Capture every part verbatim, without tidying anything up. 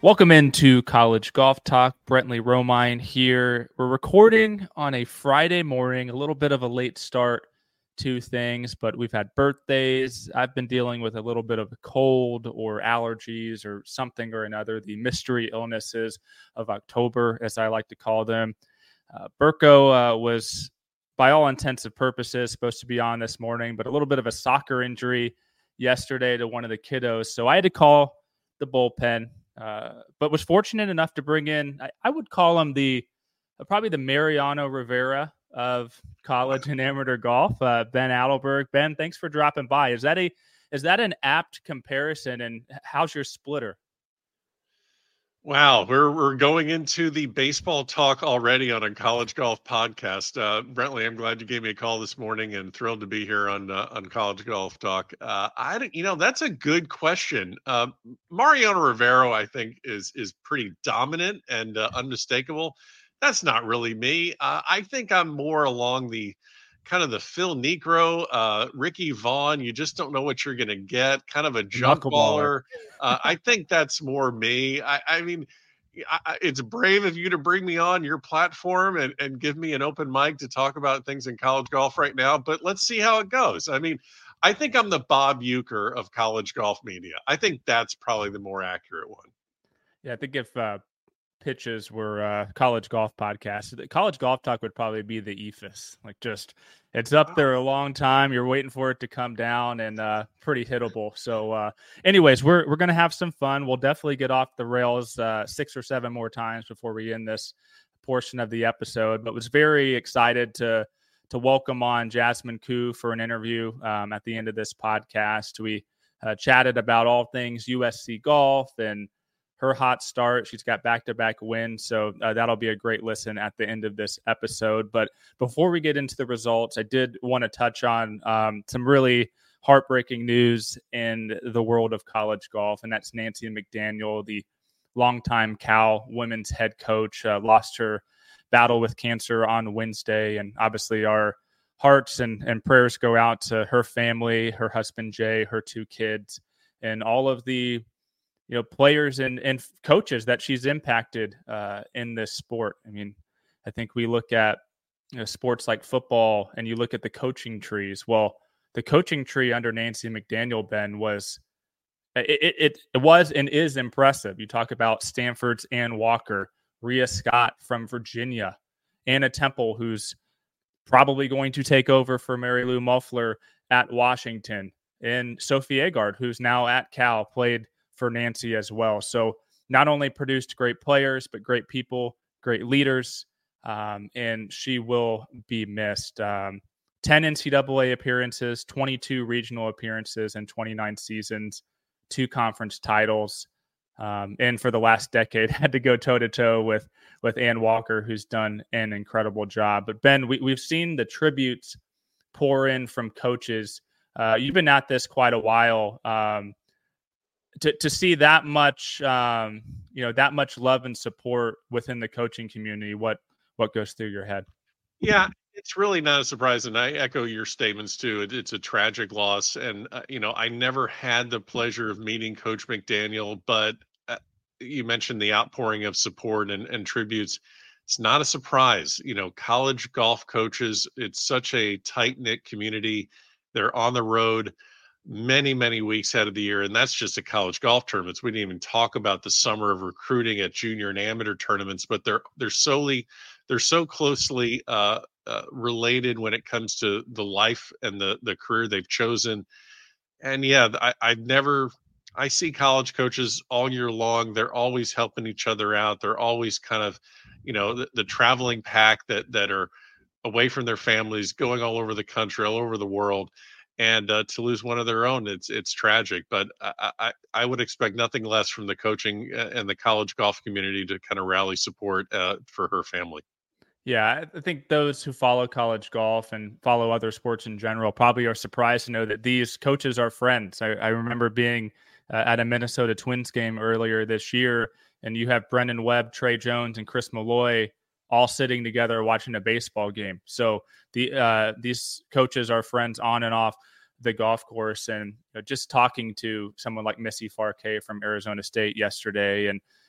Welcome into College Golf Talk. Brentley Romine here. We're recording on a Friday morning, a little bit of a late start to things, but we've had birthdays. I've been dealing with a little bit of a cold or allergies or something or another, the mystery illnesses of October, as I like to call them. Uh, Burko uh, was, by all intents and purposes, supposed to be on this morning, but a little bit of a soccer injury yesterday to one of the kiddos. So I had to call the bullpen. Uh, but was fortunate enough to bring in, I, I would call him the uh, probably the Mariano Rivera of college and amateur golf, uh, Ben Adelberg. Ben, thanks for dropping by. Is that a is that an apt comparison? And how's your splitter? Wow, we're we're going into the baseball talk already on a college golf podcast. Uh, Brentley, I'm glad you gave me a call this morning, and thrilled to be here on uh, on College Golf Talk. Uh, I don't, you know, that's a good question. Uh, Mariano Rivera, I think, is is pretty dominant and uh, unmistakable. That's not really me. Uh, I think I'm more along the kind of the Phil Niekro, uh, Ricky Vaughn. You just don't know what you're going to get. Kind of a junk baller. Uh, I think that's more me. I, I mean, I, it's brave of you to bring me on your platform and, and give me an open mic to talk about things in college golf right now. But let's see how it goes. I mean, I think I'm the Bob Uecker of college golf media. I think that's probably the more accurate one. Yeah, I think if uh, pitches were uh, college golf podcasts, the college golf talk would probably be the E F I S. Like, just it's up there a long time. You're waiting for it to come down, and uh, pretty hittable. So, uh, anyways, we're we're gonna have some fun. We'll definitely get off the rails uh, six or seven more times before we end this portion of the episode. But was very excited to to welcome on Jasmine Koo for an interview um, at the end of this podcast. We uh, chatted about all things U S C golf and her hot start. She's got back-to-back wins, so uh, that'll be a great listen at the end of this episode. But before we get into the results, I did want to touch on um, some really heartbreaking news in the world of college golf, and that's Nancy McDaniel, the longtime Cal women's head coach, uh, lost her battle with cancer on Wednesday, and obviously our hearts and, and prayers go out to her family, her husband Jay, her two kids, and all of the you know, players and, and coaches that she's impacted uh, in this sport. I mean, I think we look at you know, sports like football and you look at the coaching trees. Well, the coaching tree under Nancy McDaniel, Ben, was it, it, it was and is impressive. You talk about Stanford's Ann Walker, Rhea Scott from Virginia, Anna Temple, who's probably going to take over for Mary Lou Muffler at Washington, and Sophie Agard, who's now at Cal, played for Nancy as well. So not only produced great players, but great people, great leaders, um, and she will be missed. Um, ten N C double A appearances, twenty-two regional appearances in twenty-nine seasons, two conference titles, um, and for the last decade had to go toe-to-toe with, with Ann Walker, who's done an incredible job. But Ben, we, we've seen the tributes pour in from coaches. Uh, you've been at this quite a while. Um, To, to see that much, um, you know, that much love and support within the coaching community, what what goes through your head? Yeah, it's really not a surprise, and I echo your statements too. It, it's a tragic loss, and uh, you know, I never had the pleasure of meeting Coach McDaniel, but uh, you mentioned the outpouring of support and, and tributes. It's not a surprise. You know, college golf coaches, it's such a tight-knit community. They're on the road many, many weeks out of the year. And that's just at college golf tournaments. We didn't even talk about the summer of recruiting at junior and amateur tournaments, but they're, they're solely, they're so closely uh, uh, related when it comes to the life and the, the career they've chosen. And yeah, I, I never, I see college coaches all year long. They're always helping each other out. They're always kind of, you know, the, the traveling pack that, that are away from their families, going all over the country, all over the world. And uh, to lose one of their own, it's it's tragic. But I, I I would expect nothing less from the coaching and the college golf community to kind of rally support uh, for her family. Yeah, I think those who follow college golf and follow other sports in general probably are surprised to know that these coaches are friends. I, I remember being uh, at a Minnesota Twins game earlier this year, and you have Brendan Webb, Trey Jones, and Chris Malloy all sitting together watching a baseball game. So the uh, these coaches are friends on and off the golf course. And you know, just talking to someone like Missy Farquet from Arizona State yesterday, and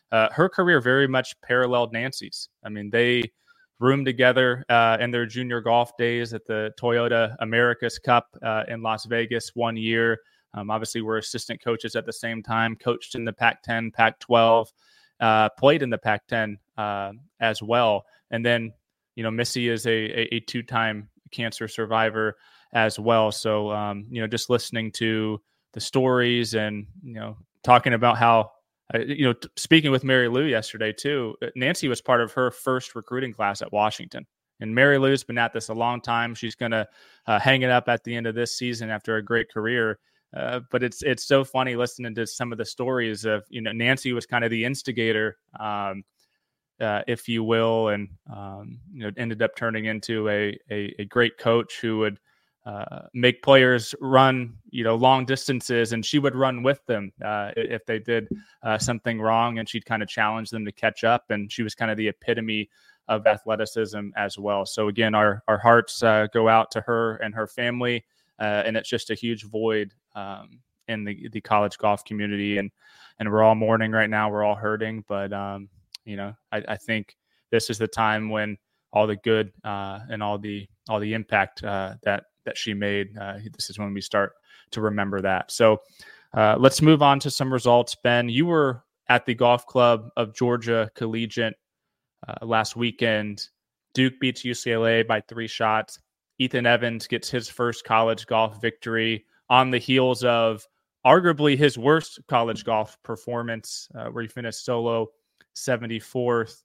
uh, her career very much paralleled Nancy's. I mean, they roomed together uh, in their junior golf days at the Toyota America's Cup uh, in Las Vegas one year. Um, obviously, we're assistant coaches at the same time, coached in the Pac ten, Pac twelve, uh, played in the Pac ten uh, as well. And then, you know, Missy is a, a, a two-time cancer survivor as well. So, um, you know, just listening to the stories and, you know, talking about how, uh, you know, t- speaking with Mary Lou yesterday too, Nancy was part of her first recruiting class at Washington. And Mary Lou's been at this a long time. She's going to uh, hang it up at the end of this season after a great career. Uh, but it's it's so funny listening to some of the stories of, you know, Nancy was kind of the instigator, um, uh, if you will, and, um, you know, ended up turning into a, a, a great coach who would uh, make players run, you know, long distances, and she would run with them uh, if they did uh, something wrong, and she'd kind of challenge them to catch up. And she was kind of the epitome of athleticism as well. So again, our, our hearts uh, go out to her and her family. Uh, and it's just a huge void um, in the, the college golf community. And, and we're all mourning right now. We're all hurting. But, um, you know, I, I think this is the time when all the good uh, and all the all the impact uh, that that she made, uh, this is when we start to remember that. So uh, let's move on to some results. Ben, you were at the Golf Club of Georgia Collegiate uh, last weekend. Duke beats U C L A by three shots. Ethan Evans gets his first college golf victory on the heels of arguably his worst college golf performance, uh, where he finished solo seventy-fourth.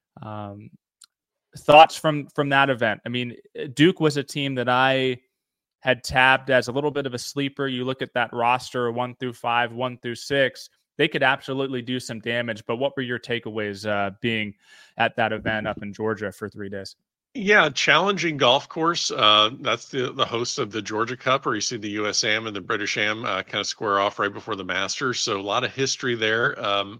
Um, thoughts from from that event? I mean, Duke was a team that I had tabbed as a little bit of a sleeper. You look at that roster, one through five, one through six, they could absolutely do some damage. But what were your takeaways uh, being at that event up in Georgia for three days? Yeah, challenging golf course. Uh, that's the the host of the Georgia Cup, where you see the U S A M and the British A M uh, kind of square off right before the Masters. So a lot of history there. Um,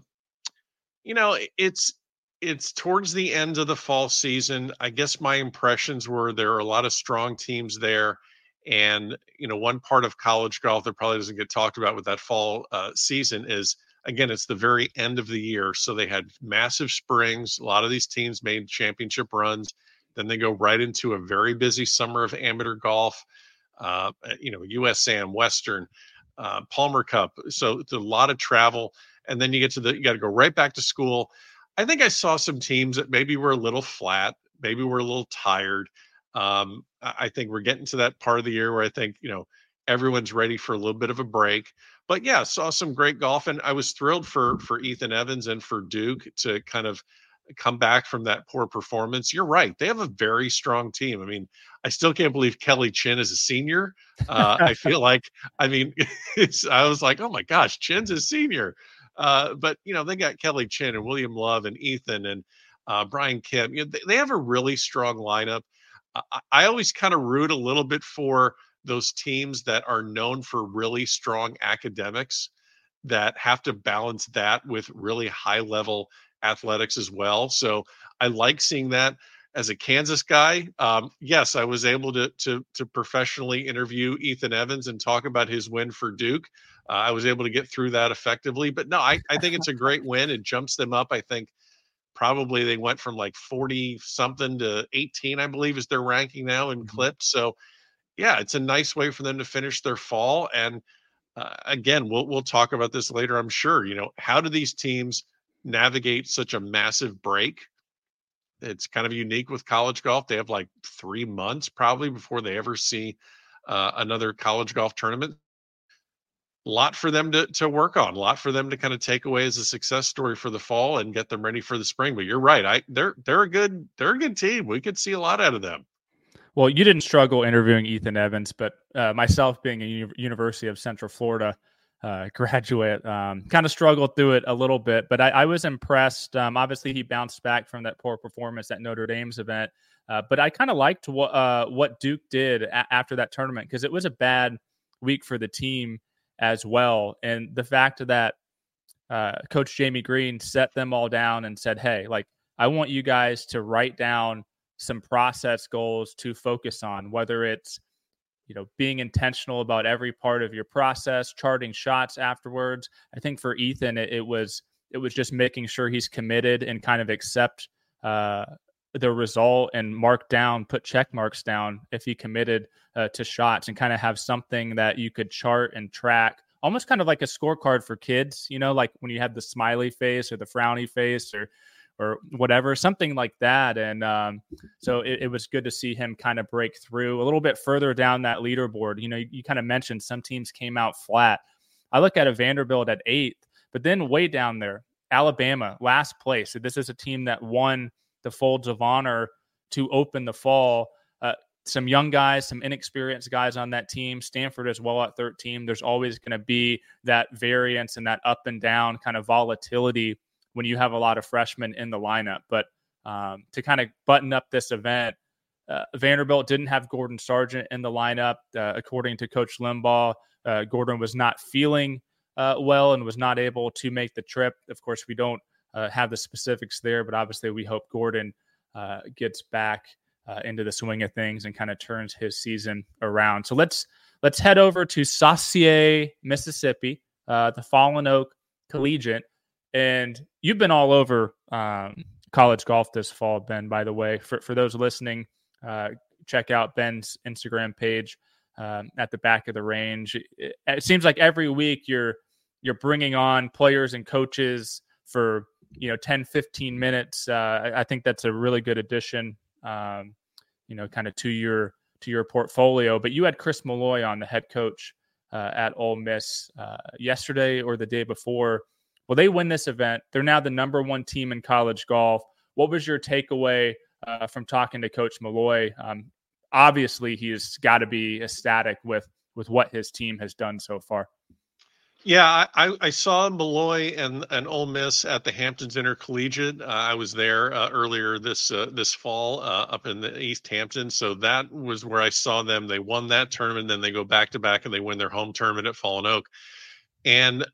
you know, it's it's towards the end of the fall season. I guess my impressions were there are a lot of strong teams there, and you know, one part of college golf that probably doesn't get talked about with that fall uh, season is, again, it's the very end of the year. So they had massive springs. A lot of these teams made championship runs. Then they go right into a very busy summer of amateur golf, uh, you know, U S A M, Western, uh, Palmer Cup. So it's a lot of travel. And then you get to the, you got to go right back to school. I think I saw some teams that maybe were a little flat, maybe were a little tired. Um, I think we're getting to that part of the year where I think, you know, everyone's ready for a little bit of a break. But yeah, saw some great golf. And I was thrilled for, for Ethan Evans and for Duke to kind of come back from that poor performance. You're right. They have a very strong team. I mean, I still can't believe Kelly Chin is a senior. Uh, I feel like, I mean, it's, I was like, oh my gosh, Chin's a senior. Uh, but, you know, they got Kelly Chin and William Love and Ethan and uh, Brian Kim. You know, they, they have a really strong lineup. I, I always kind of root a little bit for those teams that are known for really strong academics that have to balance that with really high level athletics as well. So I like seeing that. As a Kansas guy, um, yes, I was able to to to professionally interview Ethan Evans and talk about his win for Duke. Uh, I was able to get through that effectively. But no, I, I think it's a great win. It jumps them up. I think probably they went from like forty something to eighteen, I believe, is their ranking now in Mm-hmm. clipped. So yeah, it's a nice way for them to finish their fall. And uh, again, we'll we'll talk about this later, I'm sure. You know, how do these teams navigate such a massive break? It's kind of unique with college golf. They have like three months probably before they ever see uh, another college golf tournament. A lot for them to to work on, a lot for them to kind of take away as a success story for the fall and get them ready for the spring. But you're right, I they're they're a good they're a good team. We could see a lot out of them. Well, you didn't struggle interviewing Ethan Evans, but uh, myself being a U- University of Central Florida uh, graduate, um, kind of struggled through it a little bit, but I, I was impressed. Um, obviously, he bounced back from that poor performance at Notre Dame's event, uh, but I kind of liked what uh, what Duke did a- after that tournament because it was a bad week for the team as well, and the fact that uh, Coach Jamie Green set them all down and said, "Hey, like I want you guys to write down some process goals to focus on, whether it's, you know, being intentional about every part of your process, charting shots afterwards." I think for Ethan, it, it was It was just making sure he's committed and kind of accept uh, the result and mark down, put check marks down if he committed uh, to shots, and kind of have something that you could chart and track, almost kind of like a scorecard for kids, you know, like when you have the smiley face or the frowny face or or whatever, something like that. And um, so it, it was good to see him kind of break through a little bit further down that leaderboard. You know, you, you kind of mentioned some teams came out flat. I look at a Vanderbilt at eighth, but then way down there, Alabama, last place. So this is a team that won the Folds of Honor to open the fall. Uh, some young guys, some inexperienced guys on that team. Stanford as well at thirteen. There's always going to be that variance and that up and down kind of volatility when you have a lot of freshmen in the lineup. But um, to kind of button up this event, uh, Vanderbilt didn't have Gordon Sargent in the lineup. Uh, according to Coach Limbaugh, uh, Gordon was not feeling uh, well and was not able to make the trip. Of course, we don't uh, have the specifics there, but obviously we hope Gordon uh, gets back uh, into the swing of things and kind of turns his season around. So let's let's head over to Saucier, Mississippi, uh, the Fallen Oak Collegiate. And you've been all over um, college golf this fall, Ben, by the way. For for those listening, uh, check out Ben's Instagram page um, at the back of the range. It, it seems like every week you're you're bringing on players and coaches for, you know, ten, fifteen minutes. Uh, I, I think that's a really good addition, um, you know, kind of to your to your portfolio. But you had Chris Malloy on, the head coach uh, at Ole Miss uh, yesterday or the day before. Well, they win this event. They're now the number one team in college golf. What was your takeaway uh, from talking to Coach Malloy? Um, obviously, he's got to be ecstatic with with what his team has done so far. Yeah, I, I saw Malloy and, and Ole Miss at the Hamptons Intercollegiate. Uh, I was there uh, earlier this uh, this fall uh, up in the East Hampton. So that was where I saw them. They won that tournament. Then they go back to back and they win their home tournament at Fallen Oak. And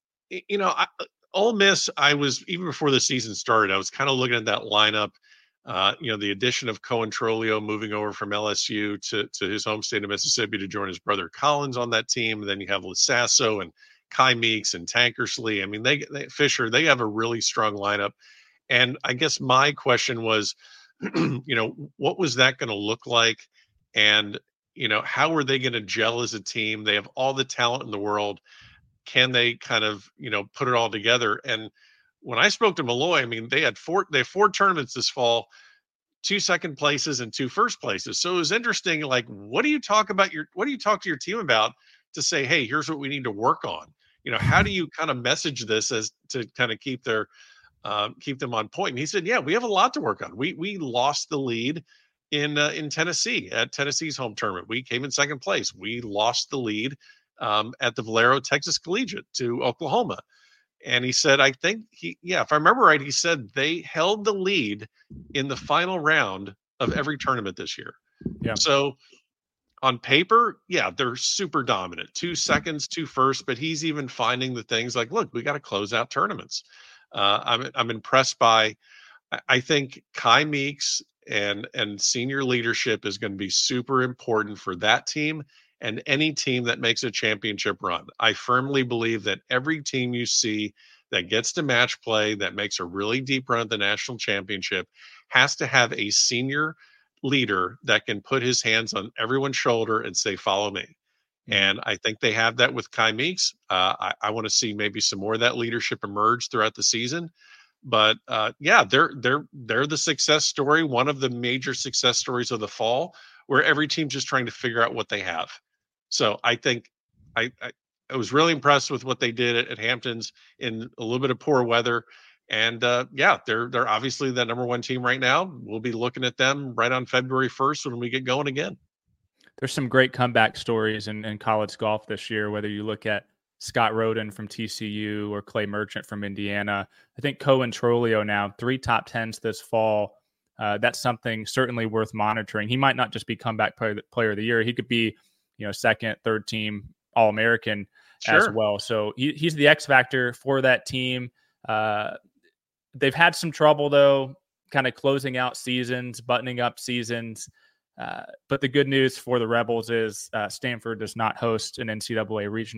you know, I, Ole Miss, I was, even before the season started, I was kind of looking at that lineup. Uh, you know, the addition of Cohen Trolio moving over from L S U to, to his home state of Mississippi to join his brother Collins on that team. And then you have Lasasso and Kai Meeks and Tankersley. I mean, they, they Fisher, they have a really strong lineup. And I guess my question was, you know, what was that going to look like? And, you know, how are they going to gel as a team? They have all the talent in the world. Can they kind of, you know, put it all together? And when I spoke to Malloy, I mean, they had four, they have four tournaments this fall, two second places and two first places. So it was interesting. Like, what do you talk about your, what do you talk to your team about to say, hey, here's what we need to work on? You know, how do you kind of message this as to kind of keep their, um, keep them on point? And he said, yeah, we have a lot to work on. We, we lost the lead in, uh, in Tennessee at Tennessee's home tournament. We came in second place. We lost the lead Um, at the Valero Texas Collegiate to Oklahoma. And he said, I think he, yeah, if I remember right, he said they held the lead in the final round of every tournament this year. Yeah. So on paper, yeah, they're super dominant, two seconds, two first, but he's even finding the things like, look, we got to close out tournaments. Uh, I'm, I'm impressed by, I think Kai Meeks and, and senior leadership is going to be super important for that team and any team that makes a championship run. I firmly believe that every team you see that gets to match play, that makes a really deep run at the national championship, has to have a senior leader that can put his hands on everyone's shoulder and say, follow me. Mm-hmm. And I think they have that with Kai Meeks. Uh, I, I want to see maybe some more of that leadership emerge throughout the season. But uh, yeah, they're they're they're the success story, one of the major success stories of the fall, where every team's just trying to figure out what they have. So I think I, I, I was really impressed with what they did at, at Hamptons in a little bit of poor weather. And uh, yeah, they're they're obviously the number one team right now. We'll be looking at them right on February first when we get going again. There's some great comeback stories in, in college golf this year, whether you look at Scott Roden from T C U or Clay Merchant from Indiana. I think Cohen Trolio now, three top tens this fall. Uh, that's something certainly worth monitoring. He might not just be comeback player, player of the year. He could be, you know, second, third team All-American sure. as well. So he, he's the X factor for that team. Uh, they've had some trouble though, kind of closing out seasons, buttoning up seasons. Uh, but the good news for the Rebels is uh, Stanford does not host an N C double A regional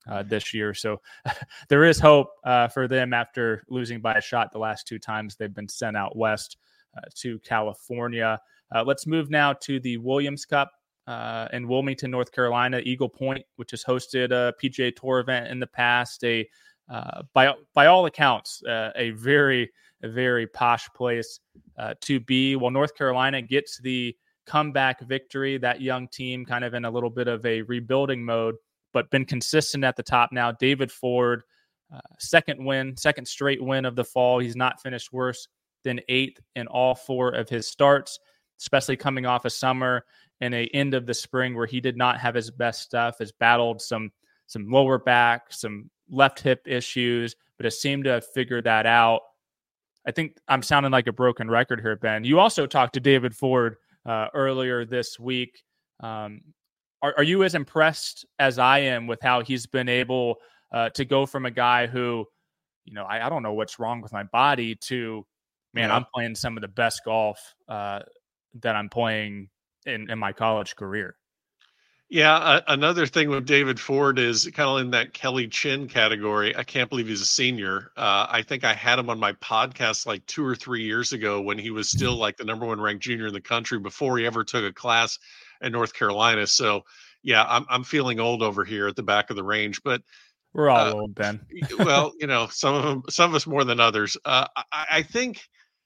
uh, this year. So there is hope uh, for them after losing by a shot the last two times they've been sent out west uh, to California. Uh, let's move now to the Williams Cup uh, in Wilmington, North Carolina. Eagle Point, which has hosted a P G A Tour event in the past, a uh, by by all accounts, uh, a very a very posh place uh, to be. Well, North Carolina gets the comeback victory. That young team kind of in a little bit of a rebuilding mode, but been consistent at the top now. David Ford, uh, second win, second straight win of the fall. He's not finished worse than eighth in all four of his starts, especially coming off a summer and a end of the spring where he did not have his best stuff, has battled some some lower back, some left hip issues, but has seemed to have figured that out. I think I'm sounding like a broken record here, Ben. You also talked to David Ford uh, earlier this week. Um, are, are you as impressed as I am with how he's been able uh, to go from a guy who, you know, I, I don't know what's wrong with my body to, man, yeah. I'm playing some of the best golf uh, that I'm playing in, in my college career? Yeah, uh, another thing with David Ford is kind of in that Kelly Chin category. I can't believe he's a senior. Uh, I think I had him on my podcast like two or three years ago when he was still like the number one ranked junior in the country before he ever took a class in North Carolina. So, yeah, I'm I'm feeling old over here at the back of the range, but we're all uh, old, Ben. Well, you know, some of them, some of us more than others. Uh, I, I think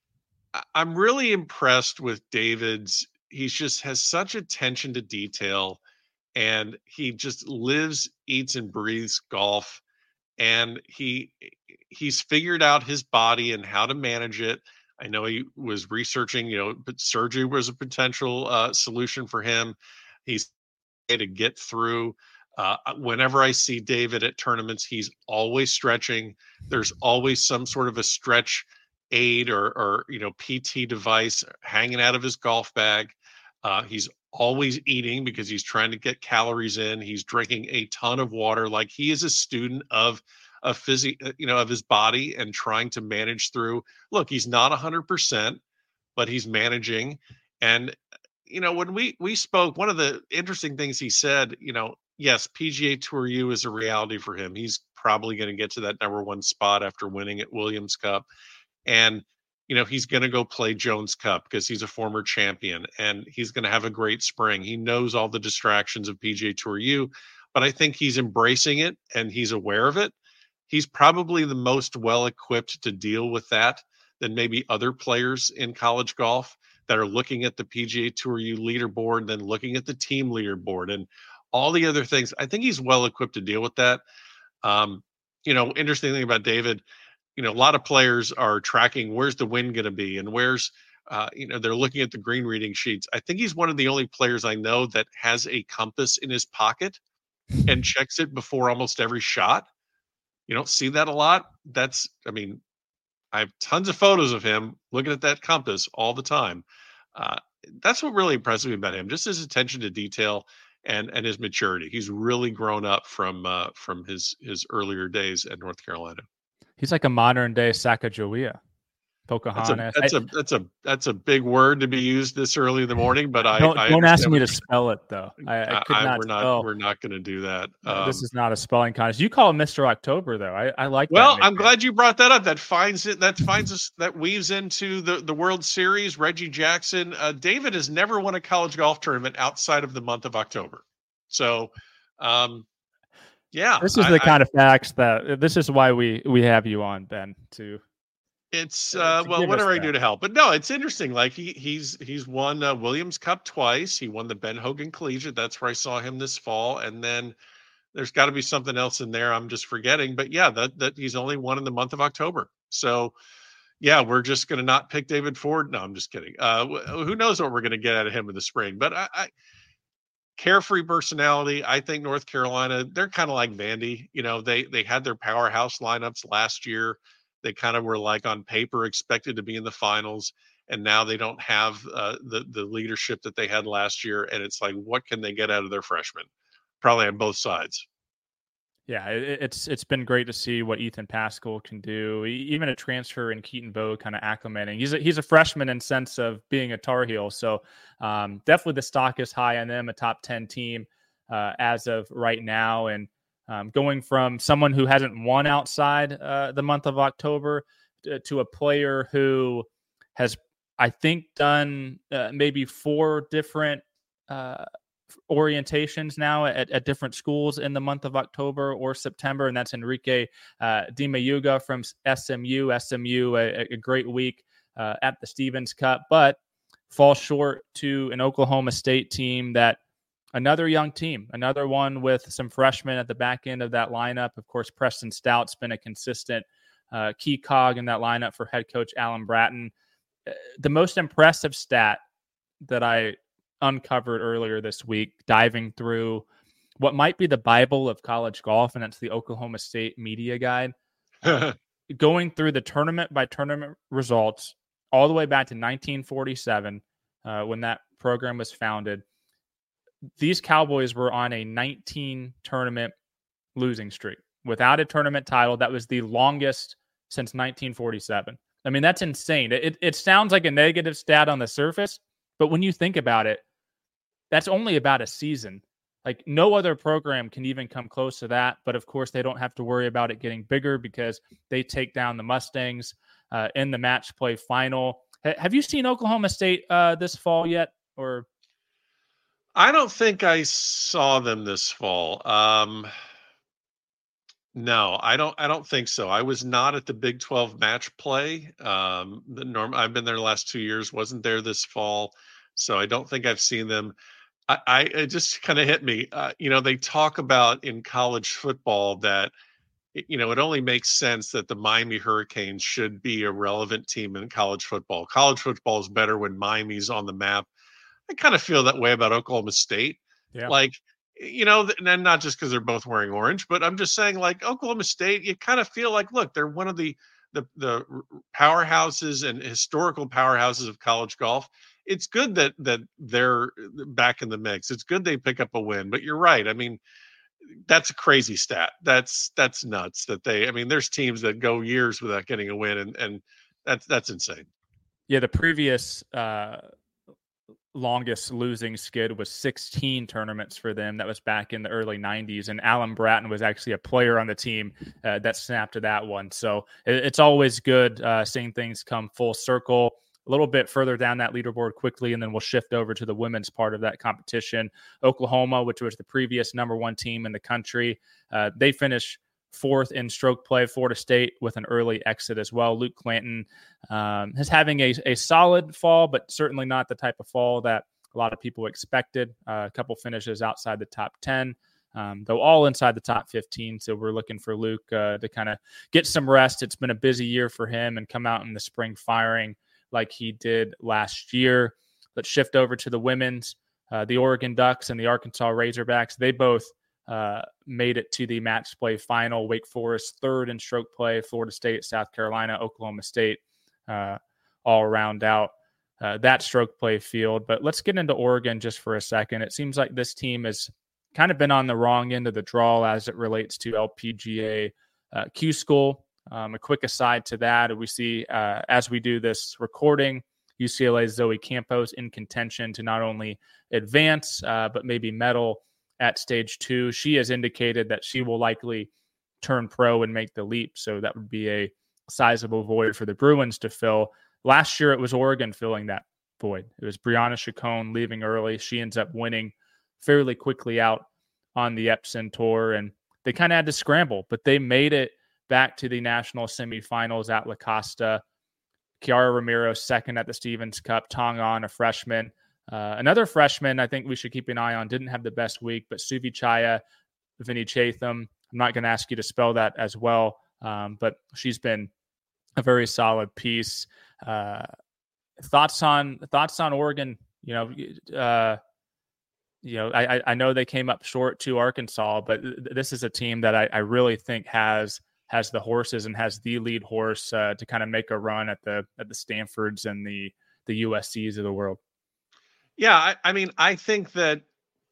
I'm really impressed with David's. He just has such attention to detail. And he just lives, eats, and breathes golf. And he he's figured out his body and how to manage it. I know he was researching, you know, but surgery was a potential uh, solution for him. He's to get through. Uh, whenever I see David at tournaments, he's always stretching. There's always some sort of a stretch aid or, or you know, P T device hanging out of his golf bag. Uh, he's always eating because he's trying to get calories in. He's drinking a ton of water. Like he is a student of a physi, you know, of his body and trying to manage through. Look, he's not a hundred percent, but he's managing. And, you know, when we, we spoke, one of the interesting things he said, you know, yes, P G A Tour U is a reality for him. He's probably going to get to that number one spot after winning at Williams Cup. And, you know, he's going to go play Jones Cup because he's a former champion and he's going to have a great spring. He knows all the distractions of P G A Tour U, but I think he's embracing it and he's aware of it. He's probably the most well-equipped to deal with that than maybe other players in college golf that are looking at the P G A Tour U leaderboard, then looking at the team leaderboard and all the other things. I think he's well-equipped to deal with that. Um, you know, interesting thing about David, you know, a lot of players are tracking where's the wind going to be and where's, uh, you know, they're looking at the green reading sheets. I think he's one of the only players I know that has a compass in his pocket and checks it before almost every shot. You don't see that a lot. That's, I mean, I have tons of photos of him looking at that compass all the time. Uh, that's what really impresses me about him, just his attention to detail and and his maturity. He's really grown up from uh, from his his earlier days at North Carolina. He's like a modern day Sacagawea, Pocahontas. That's a, that's a that's a that's a big word to be used this early in the morning. But I don't, I don't ask me to spell it though. I, I could I, not. We're not spell. we're not going to do that. Um, this um, is not a spelling contest. You call him Mister October though. I, I like. Well, that I'm glad you brought that up. That finds it. That finds us. That weaves into the the World Series. Reggie Jackson. Uh, David has never won a college golf tournament outside of the month of October. So. Um, Yeah, this is I, the kind I, of facts that this is why we we have you on, Ben. To it's uh, to well, whatever I that. do to help. But no, it's interesting. Like he he's he's won uh, Williams Cup twice. He won the Ben Hogan Collegiate. That's where I saw him this fall. And then there's got to be something else in there I'm just forgetting. But yeah, that that he's only won in the month of October. So yeah, we're just going to not pick David Ford. No, I'm just kidding. Uh, who knows what we're going to get out of him in the spring? But I. I carefree personality. I think North Carolina, they're kind of like Vandy. You know, they they had their powerhouse lineups last year. They kind of were like on paper expected to be in the finals, and now they don't have uh, the the leadership that they had last year. And it's like, what can they get out of their freshmen? Probably on both sides. Yeah, it, it's it's been great to see what Ethan Pascal can do. Even a transfer in Keaton Bowe kind of acclimating. He's a, he's a freshman in sense of being a Tar Heel, so um, definitely the stock is high on them, a top ten team uh, as of right now. And Um, going from someone who hasn't won outside uh, the month of October to, to a player who has, I think, done uh, maybe four different uh, orientations now at, at different schools in the month of October or September, and that's Enrique uh, Di Mayuga from S M U. S M U, a, a great week uh, at the Stevens Cup, but fall short to an Oklahoma State team that another young team, another one with some freshmen at the back end of that lineup. Of course, Preston Stout's been a consistent uh, key cog in that lineup for head coach Alan Bratton. The most impressive stat that I uncovered earlier this week, diving through what might be the Bible of college golf, and that's the Oklahoma State Media Guide. Uh, going through the tournament by tournament results all the way back to nineteen forty-seven, uh, when that program was founded, these Cowboys were on a nineteen tournament losing streak without a tournament title. That was the longest since nineteen forty-seven. I mean, that's insane. It, it sounds like a negative stat on the surface, but when you think about it, that's only about a season. Like, no other program can even come close to that. But of course, they don't have to worry about it getting bigger because they take down the Mustangs uh, in the match play final. H- have you seen Oklahoma State uh, this fall yet? Or I don't think I saw them this fall. Um, no, I don't. I don't think so. I was not at the Big twelve match play. Um, the norm. I've been there the last two years. Wasn't there this fall, so I don't think I've seen them. I, I it just kind of hit me. Uh, you know, they talk about in college football that you know it only makes sense that the Miami Hurricanes should be a relevant team in college football. College football is better when Miami's on the map. I kind of feel that way about Oklahoma State. yeah, Like, you know, and not just because they're both wearing orange, but I'm just saying, like Oklahoma State, you kind of feel like, look, they're one of the the the powerhouses and historical powerhouses of college golf. It's good that that they're back in the mix. It's good they pick up a win. But you're right. I mean, that's a crazy stat. That's that's nuts. That they. I mean, there's teams that go years without getting a win, and and that's that's insane. yeah. The previous uh, longest losing skid was sixteen tournaments for them. That was back in the early nineties, and Alan Bratton was actually a player on the team uh, that snapped to that one. So it, it's always good uh, seeing things come full circle. A little bit further down that leaderboard quickly, and then we'll shift over to the women's part of that competition. Oklahoma, which was the previous number one team in the country, uh, they finished fourth in stroke play. Florida State with an early exit as well. Luke Clanton um, is having a, a solid fall, but certainly not the type of fall that a lot of people expected. Uh, a couple finishes outside the top ten, um, though all inside the top fifteen. So we're looking for Luke uh, to kind of get some rest. It's been a busy year for him and come out in the spring firing like he did last year. Let's shift over to the women's. Uh, the Oregon Ducks and the Arkansas Razorbacks, they both Uh, made it to the match play final. Wake Forest third in stroke play. Florida State, South Carolina, Oklahoma State uh, all round out uh, that stroke play field. But let's get into Oregon just for a second. It seems like this team has kind of been on the wrong end of the draw as it relates to L P G A uh, Q School. Um, a quick aside to that, we see uh, as we do this recording, U C L A's Zoe Campos in contention to not only advance, uh, but maybe medal at stage two. She has indicated that she will likely turn pro and make the leap. So that would be a sizable void for the Bruins to fill. Last year, it was Oregon filling that void. It was Brianna Chacon leaving early. She ends up winning fairly quickly out on the Epson Tour, and they kind of had to scramble, but they made it back to the national semifinals at La Costa. Kiara Ramiro second at the Stevens Cup. Tong On, a freshman. Uh, another freshman I think we should keep an eye on, didn't have the best week, but Suvi Chaya, Vinny Chatham. I'm not going to ask you to spell that as well, um, but she's been a very solid piece. Uh, thoughts on thoughts on Oregon? You know, uh, you know, I, I know they came up short to Arkansas, but th- this is a team that I, I really think has has the horses and has the lead horse uh, to kind of make a run at the at the Stanfords and the the U S Cs of the world. Yeah, I, I mean, I think that,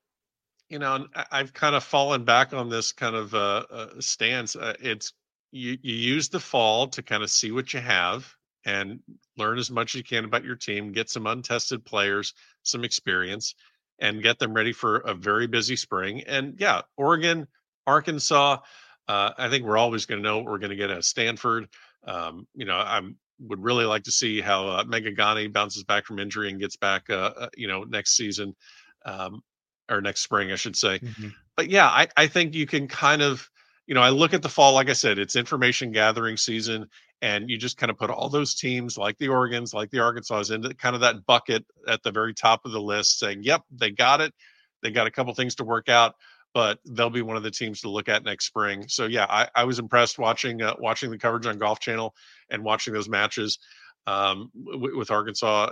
you know, I've kind of fallen back on this kind of uh, uh, stance. Uh, it's you, you use the fall to kind of see what you have and learn as much as you can about your team, get some untested players, some experience, and get them ready for a very busy spring. And yeah, Oregon Arkansas, uh, I think we're always going to know what we're going to get at Stanford. Um, you know, I would really like to see how uh, Megagani bounces back from injury and gets back, uh, uh, you know, next season um, or next spring, I should say. Mm-hmm. But yeah, I, I think you can kind of, you know, I look at the fall, like I said, it's information gathering season, and you just kind of put all those teams like the Oregons, like the Arkansas into kind of that bucket at the very top of the list saying, yep, they got it. They got a couple things to work out, but they'll be one of the teams to look at next spring. So yeah, I, I was impressed watching, uh, watching the coverage on Golf Channel and watching those matches um, w- with Arkansas.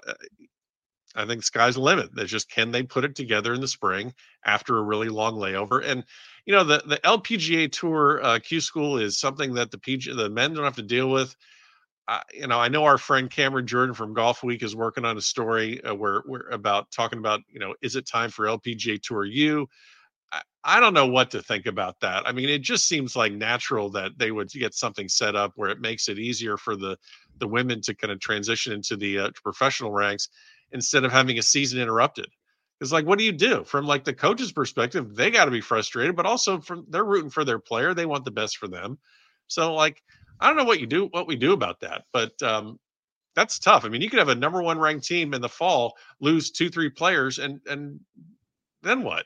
I think the sky's the limit. There's just, can they put it together in the spring after a really long layover? And, you know, the, the L P G A Tour uh, Q School is something that the P G, the men don't have to deal with. Uh, you know, I know our friend Cameron Jordan from Golf Week is working on a story uh, where we're about talking about, you know, is it time for L P G A Tour U? I, I don't know what to think about that. I mean, it just seems like natural that they would get something set up where it makes it easier for the the women to kind of transition into the uh, professional ranks instead of having a season interrupted. Because, like, what do you do from like the coach's perspective? They got to be frustrated, but also from they're rooting for their player. They want the best for them. So, like, I don't know what you do, what we do about that, but um, that's tough. I mean, you could have a number one ranked team in the fall lose two, three players, and and then what?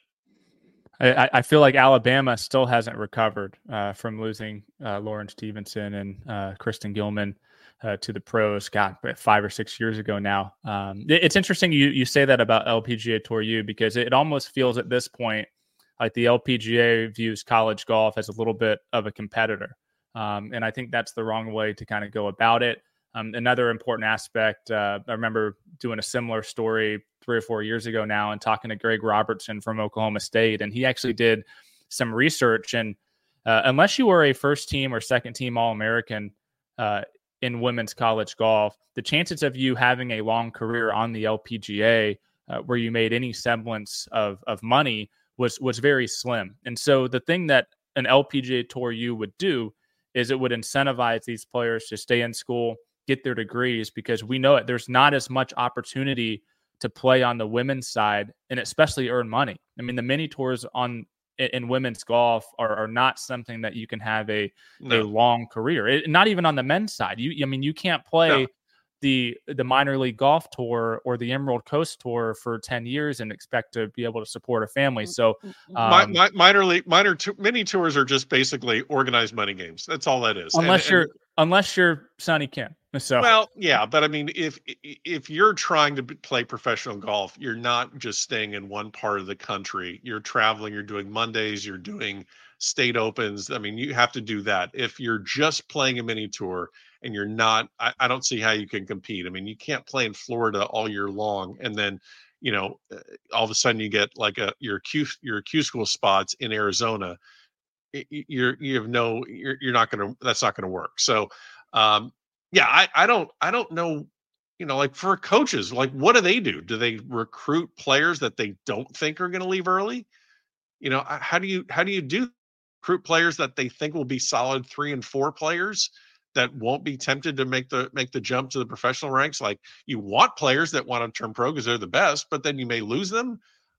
I, I feel like Alabama still hasn't recovered uh, from losing uh, Lauren Stevenson and uh, Kristen Gilman uh, to the pros. God, five or six years ago now. Um, it, it's interesting you you say that about L P G A Tour U, because it almost feels at this point like the L P G A views college golf as a little bit of a competitor, um, and I think that's the wrong way to kind of go about it. Um, another important aspect, uh, I remember doing a similar story three or four years ago now and talking to Greg Robertson from Oklahoma State. And he actually did some research. And uh, unless you were a first team or second team All-American uh, in women's college golf, the chances of you having a long career on the L P G A uh, where you made any semblance of, of money was, was very slim. And so the thing that an L P G A Tour U would do is it would incentivize these players to stay in school, get their degrees, because we know it. There's not as much opportunity to play on the women's side and especially earn money. I mean, the mini tours on in women's golf are, are not something that you can have a, no. a long career. It, not even on the men's side. You, I mean, you can't play no. the the minor league golf tour or the Emerald Coast Tour for ten years and expect to be able to support a family. So um, my, my, minor league, minor t- mini tours are just basically organized money games. That's all that is. Unless and, you're and, unless you're Sonny Kim. So well, yeah, but I mean, if if you're trying to play professional golf, you're not just staying in one part of the country. You're traveling. You're doing Mondays. You're doing state opens. I mean, you have to do that. If you're just playing a mini tour and you're not, I, I don't see how you can compete. I mean, you can't play in Florida all year long, and then, you know, all of a sudden you get like a your Q your Q school spots in Arizona. You're you have no. You're you're not going to. That's not going to work. So. Um, Yeah, I, I don't I don't know, you know, like for coaches, like what do they do? Do they recruit players that they don't think are going to leave early? You know, how do you how do you do recruit players that they think will be solid three and four players that won't be tempted to make the make the jump to the professional ranks? Like, you want players that want to turn pro because they're the best, but then you may lose them.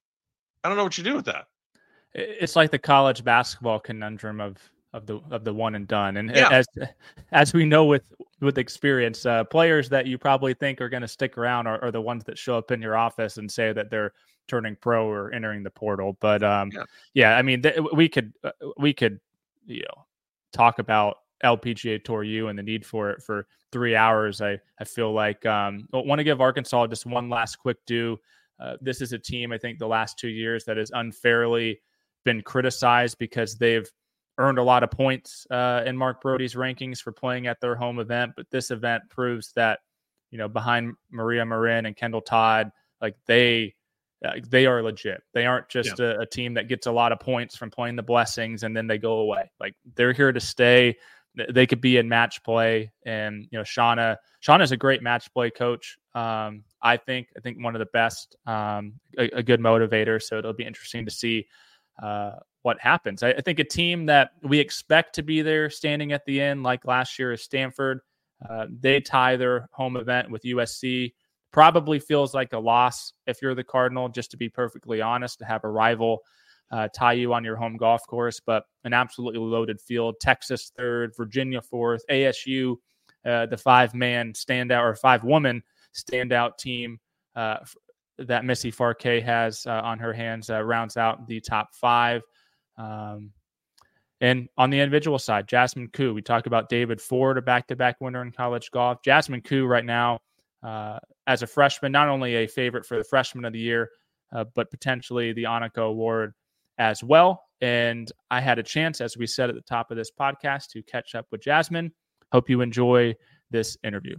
I don't know what you do with that. It's like the college basketball conundrum of of the of the one and done. And yeah. as as we know with with experience, uh, players that you probably think are going to stick around are, are the ones that show up in your office and say that they're turning pro or entering the portal. But um, yeah. yeah, I mean, th- we could uh, we could you know talk about L P G A Tour U and the need for it for three hours. I I feel like um, I want to give Arkansas just one last quick due. Uh, this is a team, I think, the last two years that has unfairly been criticized because they've earned a lot of points uh, in Mark Brody's rankings for playing at their home event. But this event proves that, you know, behind Maria Marin and Kendall Todd, like they, uh, they are legit. They aren't just yeah. a, a team that gets a lot of points from playing the Blessings and then they go away. Like, they're here to stay. They could be in match play. And, you know, Shauna, Shauna's a great match play coach. Um, I think, I think one of the best, um, a, a good motivator. So it'll be interesting to see, uh, what happens. I, I think a team that we expect to be there standing at the end, like last year, is Stanford. Uh, they tie their home event with U S C. Probably feels like a loss if you're the Cardinal, just to be perfectly honest, to have a rival uh, tie you on your home golf course, but an absolutely loaded field. Texas third, Virginia fourth, A S U, uh, the five-man standout or five-woman standout team uh, that Missy Farquet has uh, on her hands uh, rounds out the top five. Um, and on the individual side, Jasmine Koo. We talk about David Ford, a back-to-back winner in college golf. Jasmine Koo right now, uh, as a freshman, not only a favorite for the freshman of the year, uh, but potentially the Annika Award as well. And I had a chance, as we said at the top of this podcast, to catch up with Jasmine. Hope you enjoy this interview.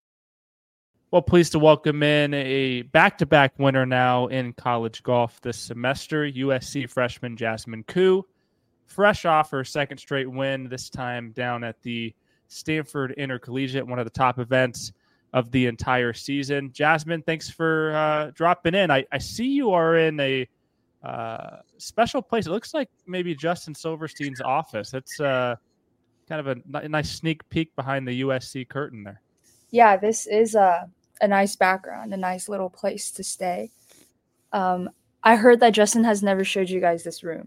Well, pleased to welcome in a back-to-back winner now in college golf this semester, U S C freshman Jasmine Koo, fresh off her second straight win, this time down at the Stanford Intercollegiate, one of the top events of the entire season. Jasmine, thanks for uh, dropping in. I, I see you are in a uh, special place. It looks like maybe Justin Silverstein's office. It's uh, kind of a, a nice sneak peek behind the U S C curtain there. Yeah, this is a, a nice background, a nice little place to stay. Um, I heard that Justin has never showed you guys this room.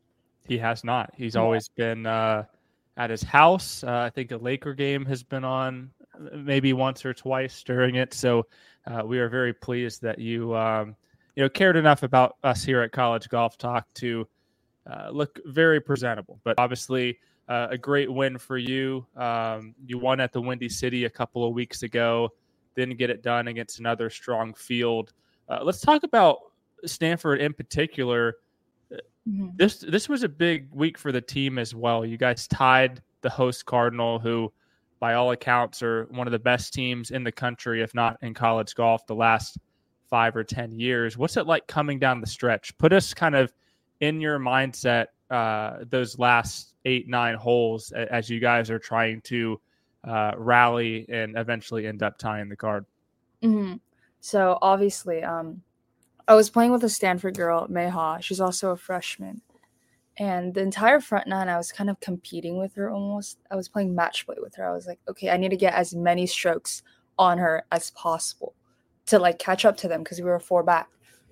He has not. He's Yeah. always been uh, at his house. Uh, I think a Laker game has been on maybe once or twice during it. So uh, we are very pleased that you, um, you know, cared enough about us here at College Golf Talk to uh, look very presentable. But obviously uh, a great win for you. Um, you won at the Windy City a couple of weeks ago. Didn't get it done against another strong field. Uh, let's talk about Stanford in particular. Mm-hmm. This this was a big week for the team as well. You guys tied the host Cardinal, who by all accounts are one of the best teams in the country, if not in college golf, the last five or ten years. What's it like coming down the stretch? Put us kind of in your mindset uh, those last eight, nine holes as you guys are trying to uh, rally and eventually end up tying the card. Mm-hmm. So obviously, um, I was playing with a Stanford girl, Meha. She's also a freshman. And the entire front nine, I was kind of competing with her almost. I was playing match play with her. I was like, okay, I need to get as many strokes on her as possible to like catch up to them because we were four back.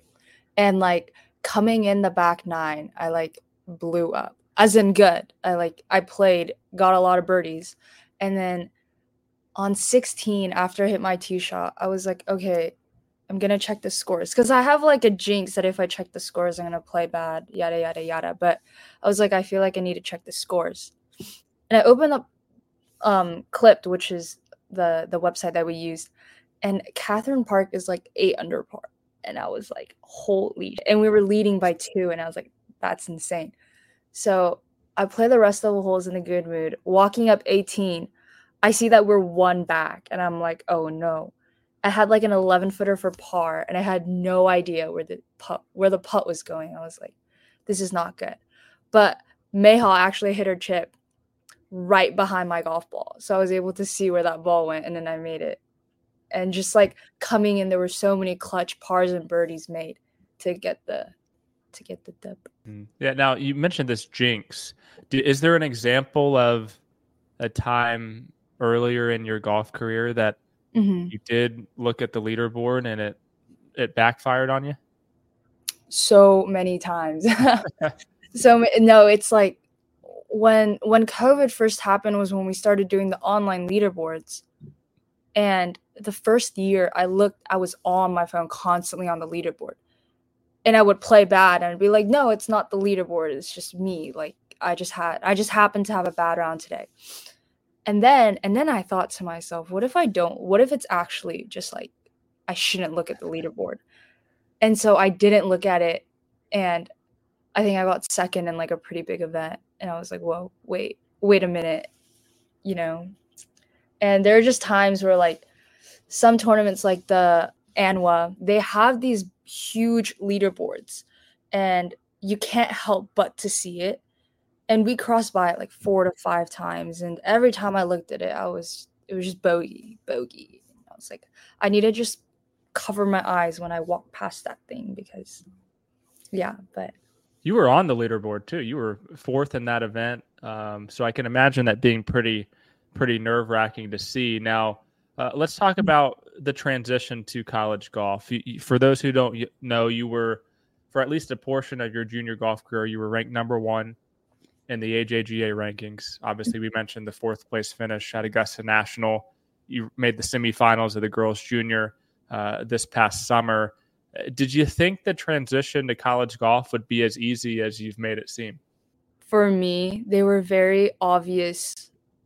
And like coming in the back nine, I like blew up. As in good. I like I played, got a lot of birdies. And then on sixteen, after I hit my tee shot, I was like, okay, I'm going to check the scores. Because I have like a jinx that if I check the scores, I'm going to play bad, yada, yada, yada. But I was like, I feel like I need to check the scores. And I opened up um, Clipped, which is the, the website that we used. And Catherine Park is like eight under par. And I was like, holy. And we were leading by two. And I was like, that's insane. So I play the rest of the holes in a good mood. Walking up eighteen, I see that we're one back. And I'm like, oh no. I had like an eleven footer for par, and I had no idea where the putt where the putt was going. I was like, this is not good. But Meha actually hit her chip right behind my golf ball. So I was able to see where that ball went, and then I made it. And just like coming in, there were so many clutch pars and birdies made to get the to get the dip. Yeah. Now you mentioned this jinx. Is there an example of a time earlier in your golf career that mm-hmm. you did look at the leaderboard and it it backfired on you? So many times. so no, it's like when when COVID first happened was when we started doing the online leaderboards. And the first year I looked, I was on my phone constantly on the leaderboard. And I would play bad and I'd be like, no, it's not the leaderboard. It's just me. Like I just had, I just happened to have a bad round today. And then, and then I thought to myself, what if I don't, what if it's actually just like, I shouldn't look at the leaderboard. And so I didn't look at it. And I think I got second in like a pretty big event. And I was like, whoa, wait, wait a minute, you know? And there are just times where like some tournaments like the A N W A, they have these huge leaderboards and you can't help but to see it. And we crossed by it like four to five times. And every time I looked at it, I was, it was just bogey, bogey. And I was like, I need to just cover my eyes when I walk past that thing because, yeah, but. You were on the leaderboard too. You were fourth in that event. Um, so I can imagine that being pretty, pretty nerve wracking to see. Now, uh, let's talk about the transition to college golf. You, for those who don't know, you were for at least a portion of your junior golf career, you were ranked number one in the A J G A rankings. Obviously, we mentioned the fourth place finish at Augusta National. You made the semifinals of the girls junior uh, this past summer. Did you think the transition to college golf would be as easy as you've made it seem? For me, they were very obvious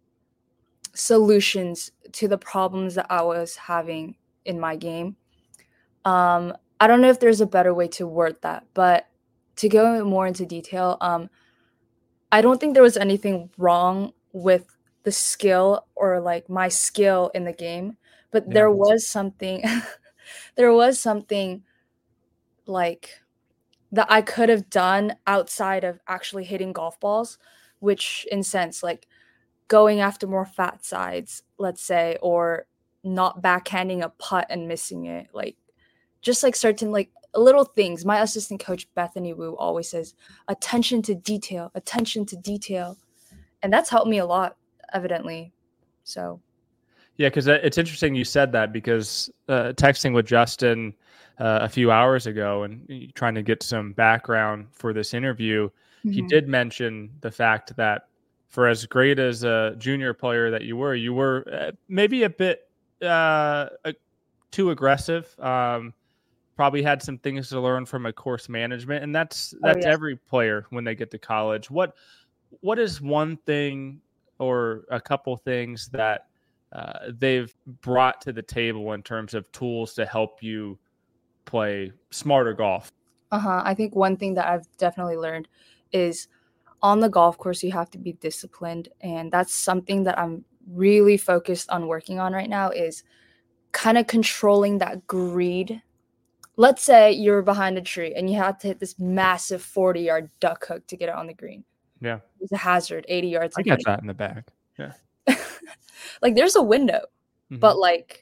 solutions to the problems that I was having in my game. Um, I don't know if there's a better way to word that, but to go more into detail, um, I don't think there was anything wrong with the skill or like my skill in the game, but Yeah. there was something, there was something like that I could have done outside of actually hitting golf balls, which in sense, like going after more fat sides, let's say, or not backhanding a putt and missing it. Like just like certain like little things. My assistant coach, Bethany Wu, always says, attention to detail, attention to detail. And that's helped me a lot, evidently. So. Yeah, because it's interesting you said that because uh, texting with Justin uh, a few hours ago and trying to get some background for this interview, mm-hmm. he did mention the fact that for as great as a junior player that you were, you were uh, maybe a bit uh, uh, too aggressive. Um, probably had some things to learn from a course management, and that's that's oh, yeah. every player when they get to college. What what is one thing or a couple things that uh, they've brought to the table in terms of tools to help you play smarter golf? Uh-huh. I think one thing that I've definitely learned is on the golf course, you have to be disciplined. And that's something that I'm really focused on working on right now is kind of controlling that greed. Let's say you're behind a tree and you have to hit this massive forty yard duck hook to get it on the green. Yeah. It's a hazard, eighty yards. I got that in the bag. Yeah. Like there's a window, mm-hmm. but like,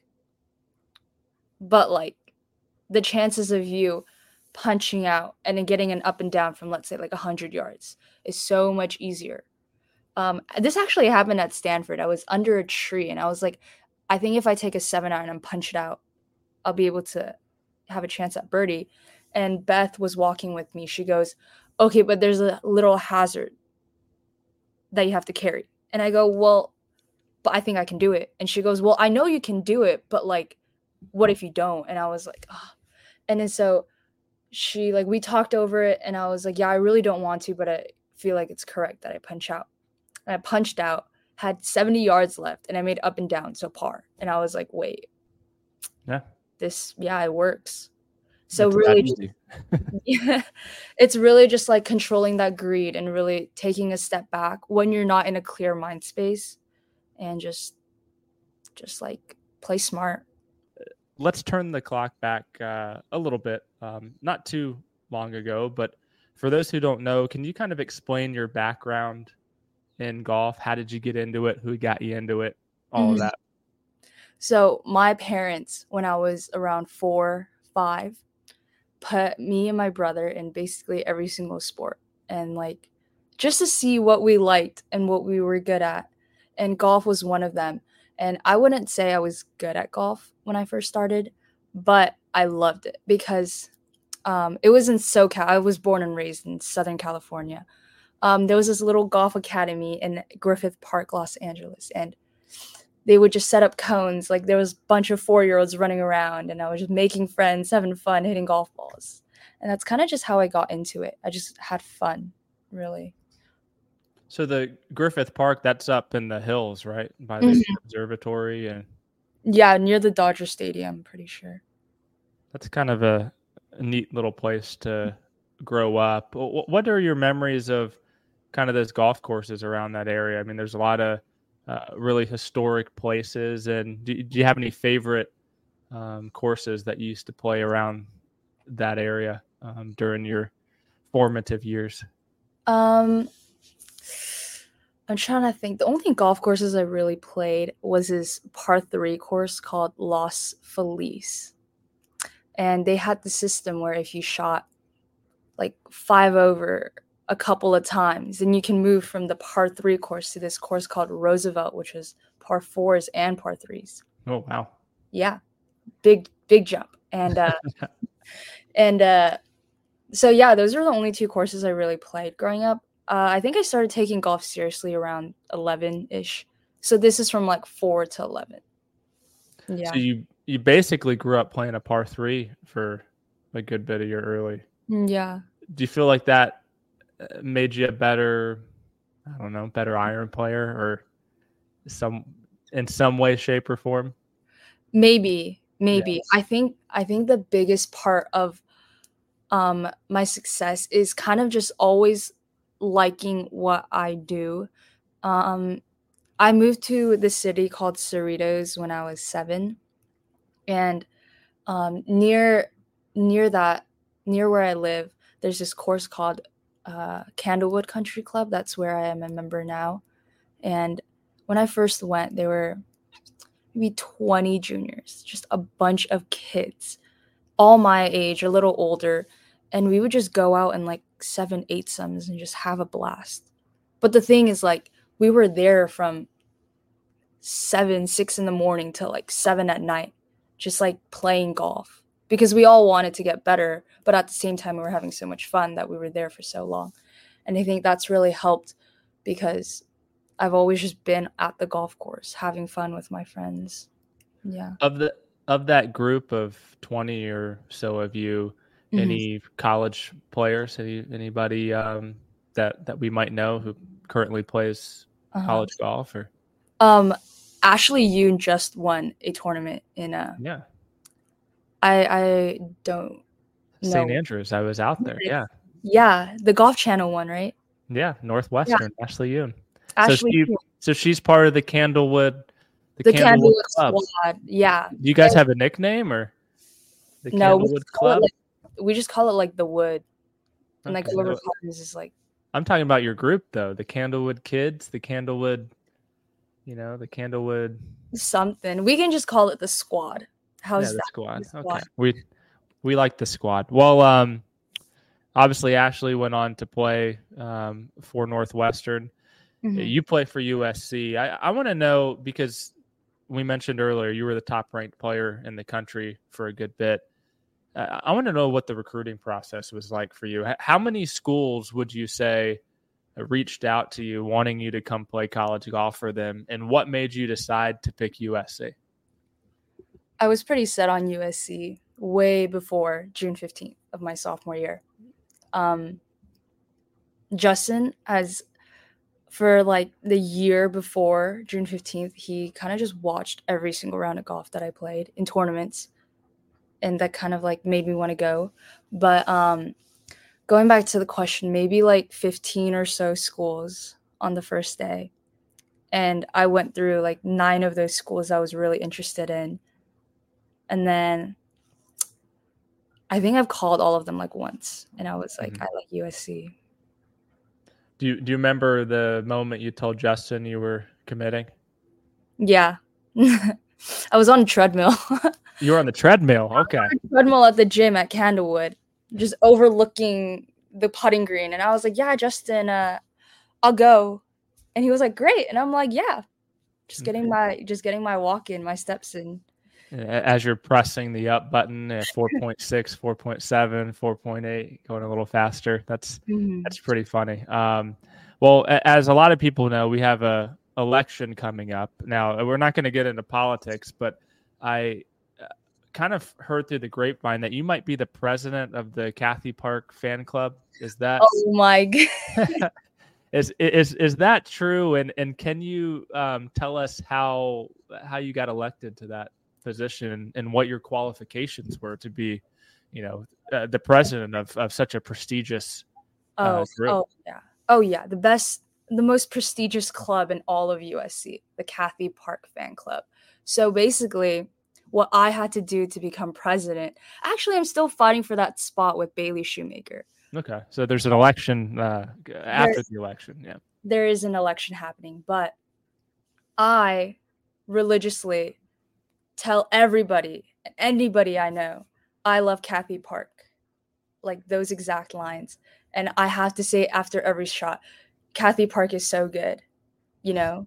but like the chances of you punching out and then getting an up and down from, let's say, like one hundred yards is so much easier. Um, this actually happened at Stanford. I was under a tree and I was like, I think if I take a seven iron and punch it out, I'll be able to have a chance at birdie. And Beth was walking with me. She goes, okay, but there's a little hazard that you have to carry. And I go, well, but I think I can do it. And she goes, well, I know you can do it, but like, what if you don't? And I was like, oh. And then so she like, we talked over it and I was like, yeah, I really don't want to, but I feel like it's correct that I punch out. And I punched out, had seventy yards left and I made up and down. So par. And I was like, wait, yeah, this, yeah, it works. So That's really, just, yeah, it's really just like controlling that greed and really taking a step back when you're not in a clear mind space and just, just like play smart. Let's turn the clock back uh, a little bit, um, not too long ago, but for those who don't know, can you kind of explain your background in golf? How did you get into it? Who got you into it? All mm-hmm. of that. So my parents, when I was around four, five, put me and my brother in basically every single sport and like just to see what we liked and what we were good at. And golf was one of them. And I wouldn't say I was good at golf when I first started, but I loved it because um, it was in SoCal. I was born and raised in Southern California. Um, there was this little golf academy in Griffith Park, Los Angeles, and they would just set up cones. Like there was a bunch of four-year-olds running around and I was just making friends, having fun, hitting golf balls. And that's kind of just how I got into it. I just had fun, really. So the Griffith Park, that's up in the hills, right? By the mm-hmm. observatory. And yeah, near the Dodger Stadium, I'm pretty sure. That's kind of a, a neat little place to grow up. What are your memories of kind of those golf courses around that area? I mean, there's a lot of uh, really historic places. And do, do you have any favorite um, courses that you used to play around that area um, during your formative years? Um. I'm trying to think. The only golf courses I really played was this par three course called Los Feliz. And they had the system where if you shot like five over a couple of times, then you can move from the par three course to this course called Roosevelt, which is par fours and par threes. Oh, wow. Yeah. Big, big jump. And, uh, and, uh, so yeah, those are the only two courses I really played growing up. Uh, I think I started taking golf seriously around eleven-ish. So this is from like four to eleven. So Yeah. you you basically grew up playing a par three for a good bit of your early. Mm, yeah. Do you feel like that uh, made you a better, I don't know, better iron player, or some in some way, shape, or form? Maybe, maybe. Yes. I think I think the biggest part of um my success is kind of just always liking what I do. Um I moved to the city called Cerritos when I was seven, and um near near that near where I live, there's this course called uh Candlewood Country Club. That's where I am a member now. And when I first went, there were maybe twenty juniors, just a bunch of kids, all my age, a little older, and we would just go out and like seven, eight sums and just have a blast. But the thing is, like, we were there from seven, six in the morning till like seven at night, just like playing golf because we all wanted to get better, but at the same time, we were having so much fun that we were there for so long. And I think that's really helped because I've always just been at the golf course having fun with my friends. Yeah. Of the of that group of twenty or so of you, Mhm. any college players? Any anybody um, that that we might know who currently plays Uh-huh. college golf? Or Um, Ashley Yoon just won a tournament in a. yeah, I I don't Saint know. Andrews. I was out there. Yeah, Yeah, the Golf Channel one, right? yeah, Northwestern. Ashley Yoon. Ashley so she, Yoon, so she's part of the Candlewood, the, the Candlewood, Candlewood Club. Squad. Yeah. Do you guys have a nickname, or the No, we Candlewood just call it Club? like we just call it like the Wood, and like Okay. whoever No, comes is like I'm talking about your group though. The Candlewood Kids, the Candlewood, you know, the Candlewood. something. We can just call it the Squad. How's Yeah, the that? squad. The squad. Okay, we we like the squad. Well, um, obviously Ashley went on to play um, for Northwestern. Mhm. You play for U S C. I, I want to know, because we mentioned earlier you were the top ranked player in the country for a good bit. Uh, I want to know what the recruiting process was like for you. H- How many schools would you say reached out to you wanting you to come play college golf for them, and what made you decide to pick U S C? I was pretty set on U S C way before June fifteenth of my sophomore year. Um, Justin has, for like the year before June fifteenth, he kind of just watched every single round of golf that I played in tournaments, and that kind of like made me want to go. But um, going back to the question, maybe like fifteen or so schools on the first day. And I went through like nine of those schools I was really interested in. And then I think I've called all of them like once, and I was like, Mhm. I like U S C. Do you do you remember the moment you told Justin you were committing? Yeah. I was on a treadmill. You were on the treadmill. Okay. treadmill at the gym at Candlewood, just overlooking the putting green. And I was like, yeah, Justin, uh, I'll go. And he was like, great. And I'm like, yeah, just getting my just getting my walk in, my steps in. As you're pressing the up button at four point six, four point seven, four point eight, going a little faster. That's Mm-hmm. that's pretty funny. Um, well, as a lot of people know, we have a election coming up. Now, we're not going to get into politics, but I kind of heard through the grapevine that you might be the president of the Kathy Park fan club. Is that? Oh my god. Is is is that true? And and can you um, tell us how how you got elected to that position, and what your qualifications were to be, you know, uh, the president of, of such a prestigious uh, Oh, group? oh yeah. Oh yeah. The best, the most prestigious club in all of U S C, the Kathy Park fan club. So basically, what I had to do to become president, actually, I'm still fighting for that spot with Bailey Shoemaker. Okay, so there's an election uh, after There's, the election. Yeah, there is an election happening, but I religiously tell everybody and anybody I know, I love Kathy Park. Like those exact lines. And I have to say after every shot, Kathy Park is so good, you know?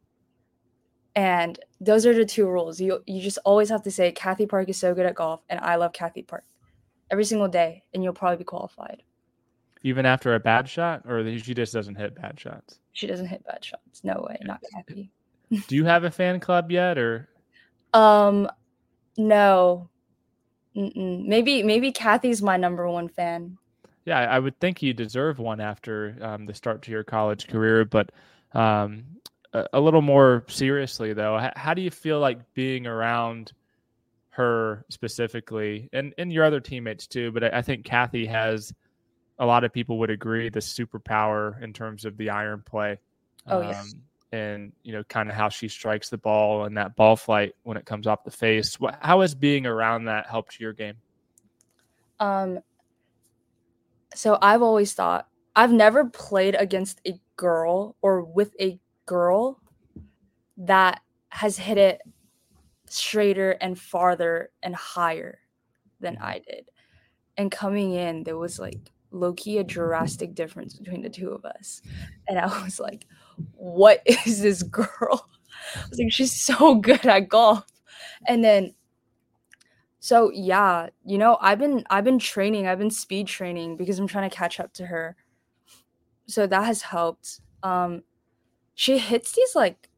And those are the two rules. You you just always have to say Kathy Park is so good at golf and I love Kathy Park every single day, and you'll probably be qualified. even after a bad shot, or she just doesn't hit bad shots? She doesn't hit bad shots. No way, not Kathy. Do you have a fan club yet, or? Um, no. Mm-mm. Maybe maybe Kathy's my number one fan. Yeah, I would think you deserve one after um, the start to your college career. But um, a, a little more seriously, though, how, how do you feel like being around her specifically, and, and your other teammates too? But I, I think Kathy has, a lot of people would agree, the superpower in terms of the iron play. Oh, um, yes. And, you know, kind of how she strikes the ball and that ball flight when it comes off the face. What, how has being around that helped your game? Um, so I've always thought, I've never played against a girl or with a girl that has hit it straighter and farther and higher than I did. And coming in, there was like low-key a drastic difference between the two of us. And I was like, what is this girl? I was like, she's so good at golf. And then, so yeah, you know, I've been I've been training, I've been speed training because I'm trying to catch up to her. So that has helped. Um, she hits these like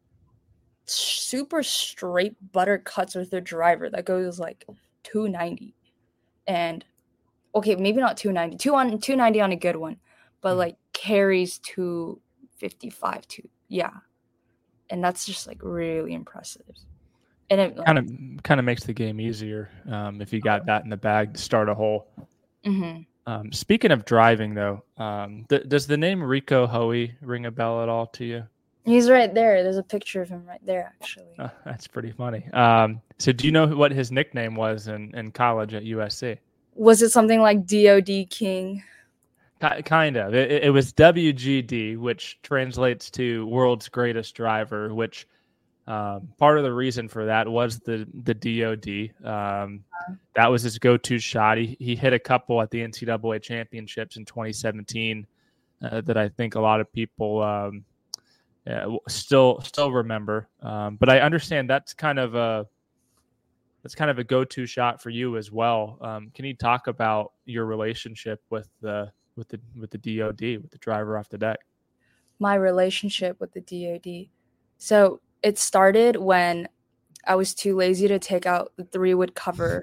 super straight butter cuts with her driver that goes like two ninety. And okay, maybe not two ninety, two on two ninety on a good one, but like carries two fifty-five too. Yeah. And that's just like really impressive. And it kind of kind of makes the game easier um, if you got that in the bag to start a hole. Mm-hmm. Um, speaking of driving, though, um, th- does the name Rico Hoey ring a bell at all to you? He's right there. There's a picture of him right there, actually. Oh, that's pretty funny. Um, so do you know what his nickname was in, in college at U S C? Was it something like D O D King? K- kind of. It, it was W G D, which translates to World's Greatest Driver, which um, part of the reason for that was the, the D O D. Um, that was his go-to shot. He, he hit a couple at the N C double A championships in twenty seventeen uh, that I think a lot of people um, yeah, still still remember. Um, but I understand that's kind of a that's kind of a go-to shot for you as well. Um, can you talk about your relationship with the with the with the D O D, with the driver off the deck? My relationship with the D O D. So it started when I was too lazy to take out the three wood cover.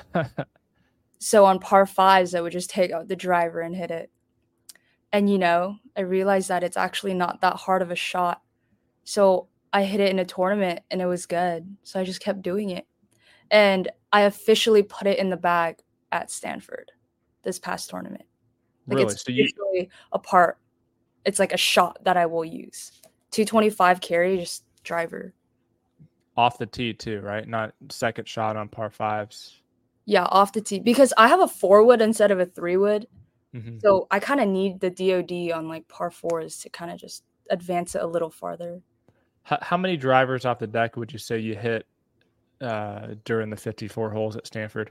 So on par fives, I would just take out the driver and hit it. And, you know, I realized that it's actually not that hard of a shot. So I hit it in a tournament and it was good. So I just kept doing it. And I officially put it in the bag at Stanford this past tournament. Like really? It's So you officially a part. It's like a shot that I will use. two twenty-five carry, just driver. Off the tee too, right? Not second shot on par fives. Yeah, off the tee. Because I have a four wood instead of a three wood. Mm-hmm. So I kind of need the D O D on like par fours to kind of just advance it a little farther. How, how many drivers off the deck would you say you hit uh, during the fifty-four holes at Stanford?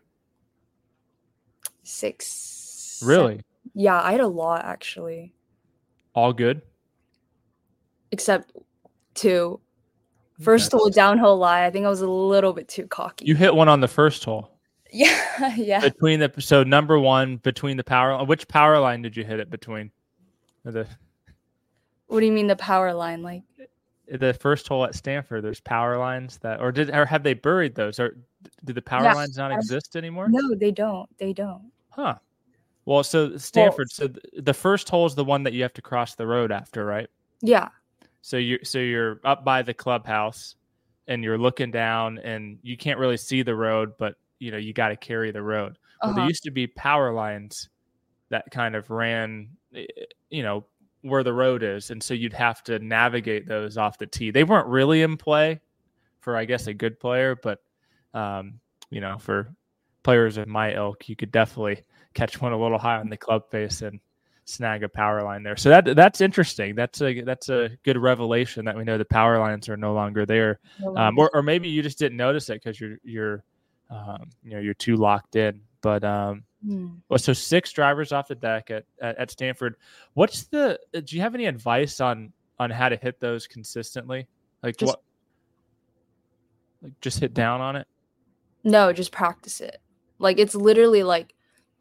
Six. Really? Seven. Yeah, I had a lot actually. All good? Except two. First That's... hole downhill lie. I think I was a little bit too cocky. You hit one on the first hole. Yeah, yeah. Between the so number one between the power. Which power line did you hit it between? The. What do you mean the power line? Like the first hole at Stanford, there's power lines that, or did, or have they buried those, or do the power yeah, lines not exist anymore? No, they don't. They don't. Huh. Well, so Stanford. Well, so the first hole is the one that you have to cross the road after, right? Yeah. So you're so you're up by the clubhouse, and you're looking down, and you can't really see the road, but you know you got to carry the road. Well, uh-huh. There used to be power lines that kind of ran, you know, where the road is, and so you'd have to navigate those off the tee. They weren't really in play for, I guess, a good player, but um, you know, for players of my ilk, you could definitely catch one a little high on the club face and snag a power line there. So that that's interesting. That's a that's a good revelation that we know the power lines are no longer there, um, or or maybe you just didn't notice it because you're you're um, you know you're too locked in. But um, hmm. well, so six drivers off the deck at, at at Stanford. What's the? Do you have any advice on on how to hit those consistently? Like just, what? Like just hit down on it? No, just practice it. Like it's literally like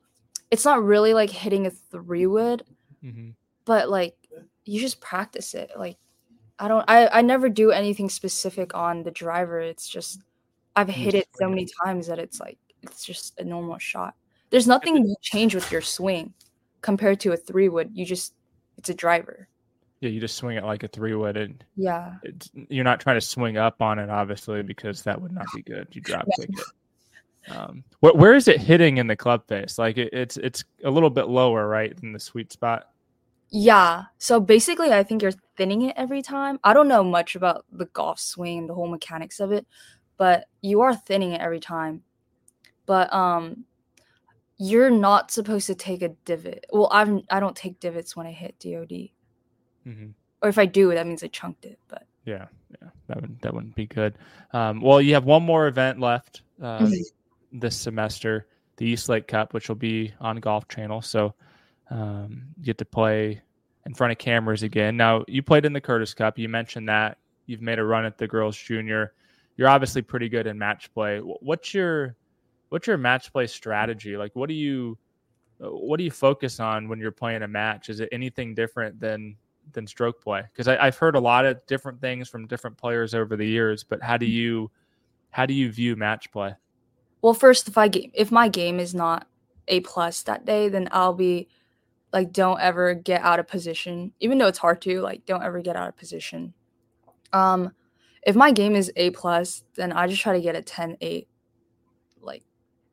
it's not really like hitting a three wood, Mm-hmm. but like you just practice it. Like I don't, I, I never do anything specific on the driver. It's just I've You hit just it so swing it. many times that it's like it's just a normal shot. There's nothing you change with your swing compared to a three wood. You just it's a driver. Yeah, you just swing it like a three wood, and Yeah. it's, you're not trying to swing up on it, obviously, because that would not be good. You drop kick it. Um, where, where is it hitting in the club face? Like it, it's it's a little bit lower, right, than the sweet spot. Yeah. So basically, I think you're thinning it every time. I don't know much about the golf swing and the whole mechanics of it, but you are thinning it every time. But um, you're not supposed to take a divot. Well, I'm I don't take divots when I hit D O D. Mm-hmm. Or if I do, that means I chunked it. But yeah, yeah, that would that wouldn't be good. Um, well, you have one more event left uh, mm-hmm. this semester, the East Lake Cup, which will be on Golf Channel. So um, you get to play in front of cameras again. Now, you played in the Curtis Cup. You mentioned that you've made a run at the Girls Junior. You're obviously pretty good in match play. What's your what's your match play strategy? Like, what do you what do you focus on when you're playing a match? Is it anything different than than stroke play? Because I've heard a lot of different things from different players over the years, but how do you how do you view match play? Well, first, if I game if my game is not A plus that day, then I'll be like, don't ever get out of position, even though it's hard to. Like, don't ever get out of position. Um, if my game is A plus, then I just try to get a ten eight. Like,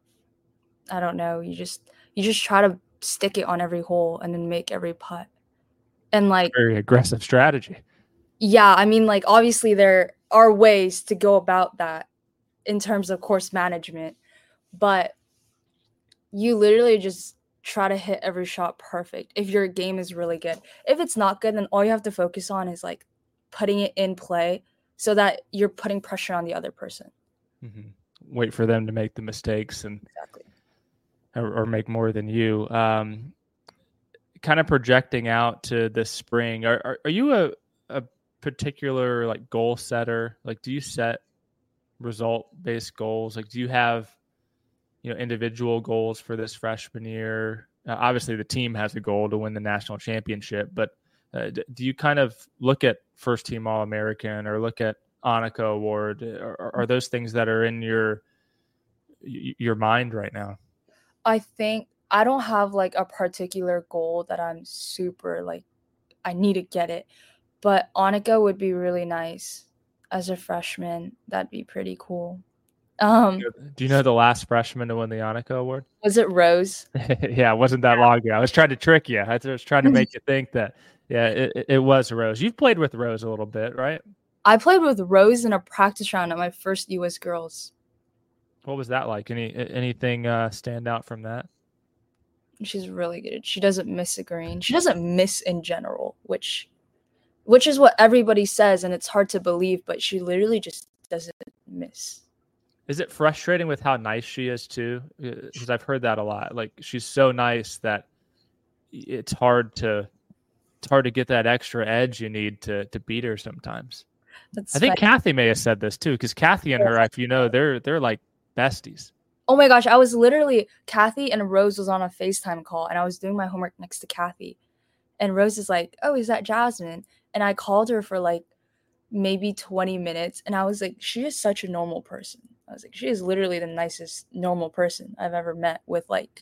I don't know. You just you just try to stick it on every hole and then make every putt. And like very aggressive strategy. Yeah, I mean, like obviously there are ways to go about that in terms of course management, but you literally just try to hit every shot perfect if your game is really good. If it's not good, then all you have to focus on is like putting it in play so that you're putting pressure on the other person. Mm-hmm. Wait for them to make the mistakes and exactly. or, or make more than you. Um, kind of projecting out to this spring, are, are, are you a, a particular like goal setter? Like, do you set result based goals? Like, do you have, you know, individual goals for this freshman year? Uh, obviously the team has a goal to win the national championship, but uh, do you kind of look at first team All-American or look at Annika Award? Are, are those things that are in your, your mind right now? I think I don't have like a particular goal that I'm super like, I need to get it, but Annika would be really nice as a freshman. That'd be pretty cool. Um, do you know the last freshman to win the Annika Award? Was it Rose? Yeah, it wasn't that yeah. long ago. I was trying to trick you. I was trying to make you think that, yeah, it, it was Rose. You've played with Rose a little bit, right? I played with Rose in a practice round at my first U S Girls. What was that like? Any anything uh, stand out from that? She's really good. She doesn't miss a green. She doesn't miss in general, which which is what everybody says, and it's hard to believe, but she literally just doesn't miss. Is it frustrating with how nice she is too? Because I've heard that a lot. Like, she's so nice that it's hard to it's hard to get that extra edge you need to to beat her sometimes. That's I think funny. Kathy may have said this too, because Kathy and her, if you know, they're they're like besties. Oh my gosh, I was literally, Kathy and Rose was on a FaceTime call, and I was doing my homework next to Kathy. And Rose is like, oh, is that Jasmine? And I called her for like maybe twenty minutes, and I was like, she is such a normal person. I was like, she is literally the nicest normal person I've ever met with, like,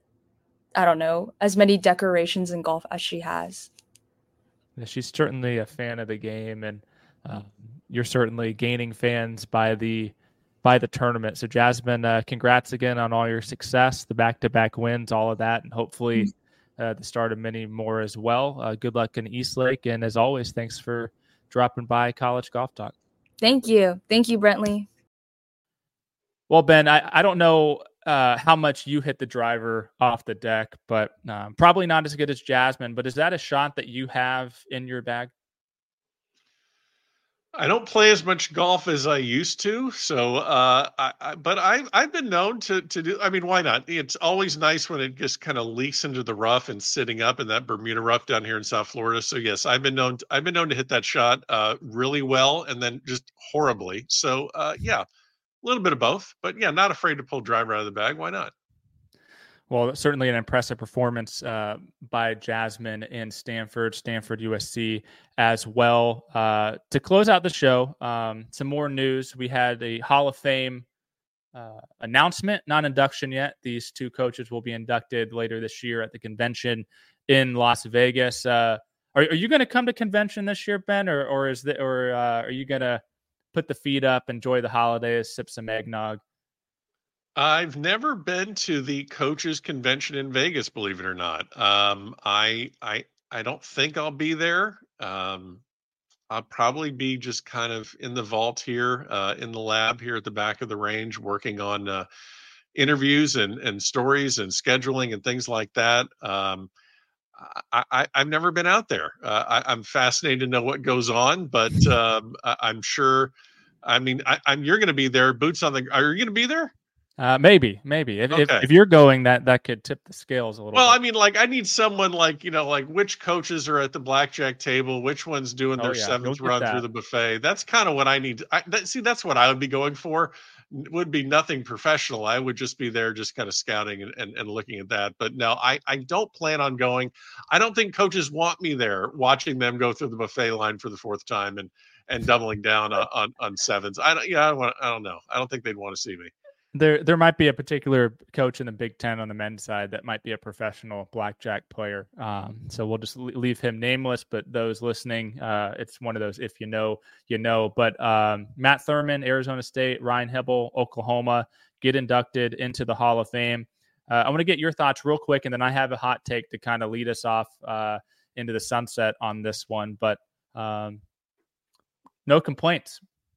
I don't know, as many decorations in golf as she has. Yeah, she's certainly a fan of the game, and uh, you're certainly gaining fans by the by the tournament. So Jasmine, uh, congrats again on all your success, the back-to-back wins, all of that, and hopefully uh, the start of many more as well. Uh, good luck in East Lake, and as always, thanks for dropping by College Golf Talk. Thank you. Thank you, Brentley. Well, Ben, I, I don't know uh, how much you hit the driver off the deck, but um, probably not as good as Jasmine. But is that a shot that you have in your bag? I don't play as much golf as I used to, so uh, I, I, but I, I've been known to to do. I mean, why not? It's always nice when it just kind of leaks into the rough and sitting up in that Bermuda rough down here in South Florida. So yes, I've been known. To, I've been known to hit that shot uh, really well and then just horribly. So uh, yeah, a little bit of both, but yeah, not afraid to pull driver out of the bag. Why not? Well, certainly an impressive performance uh, by Jasmine in Stanford, Stanford U S C as well. Uh, to close out the show, um, some more news. We had a Hall of Fame uh, announcement, not induction yet. These two coaches will be inducted later this year at the convention in Las Vegas. Uh, are, are you going to come to convention this year, Ben, or or is the, or uh, are you going to put the feet up, enjoy the holidays, sip some eggnog? I've never been to the coaches convention in Vegas, believe it or not. Um, I I I don't think I'll be there. Um, I'll probably be just kind of in the vault here, uh, in the lab here at the back of the range, working on uh, interviews and and stories and scheduling and things like that. Um, I, I I've never been out there. Uh, I, I'm fascinated to know what goes on, but um, I, I'm sure. I mean, I, I'm you're going to be there. Boots on the. Are you going to be there? Uh, maybe, maybe if, Okay. if if you're going, that that could tip the scales a little. Well, bit. I mean, like I need someone like, you know, like which coaches are at the blackjack table, which one's doing Oh, their yeah. seventh You'll get run that. through the buffet. That's kind of what I need. To, I, that, see, that's what I would be going for. N- Would be nothing professional. I would just be there, just kind of scouting and, and, and looking at that. But no, I I don't plan on going. I don't think coaches want me there, watching them go through the buffet line for the fourth time and and doubling down on on, on sevens. I don't. Yeah, I don't. Want, I don't know. I don't think they'd want to see me. There, there might be a particular coach in the Big Ten on the men's side that might be a professional blackjack player. Um, so we'll just leave him nameless. But those listening, uh, it's one of those. If you know, you know. But um, Matt Thurman, Arizona State, Ryan Hybl, Oklahoma, get inducted into the Hall of Fame. Uh, I want to get your thoughts real quick, and then I have a hot take to kind of lead us off uh, into the sunset on this one. But um, no complaints.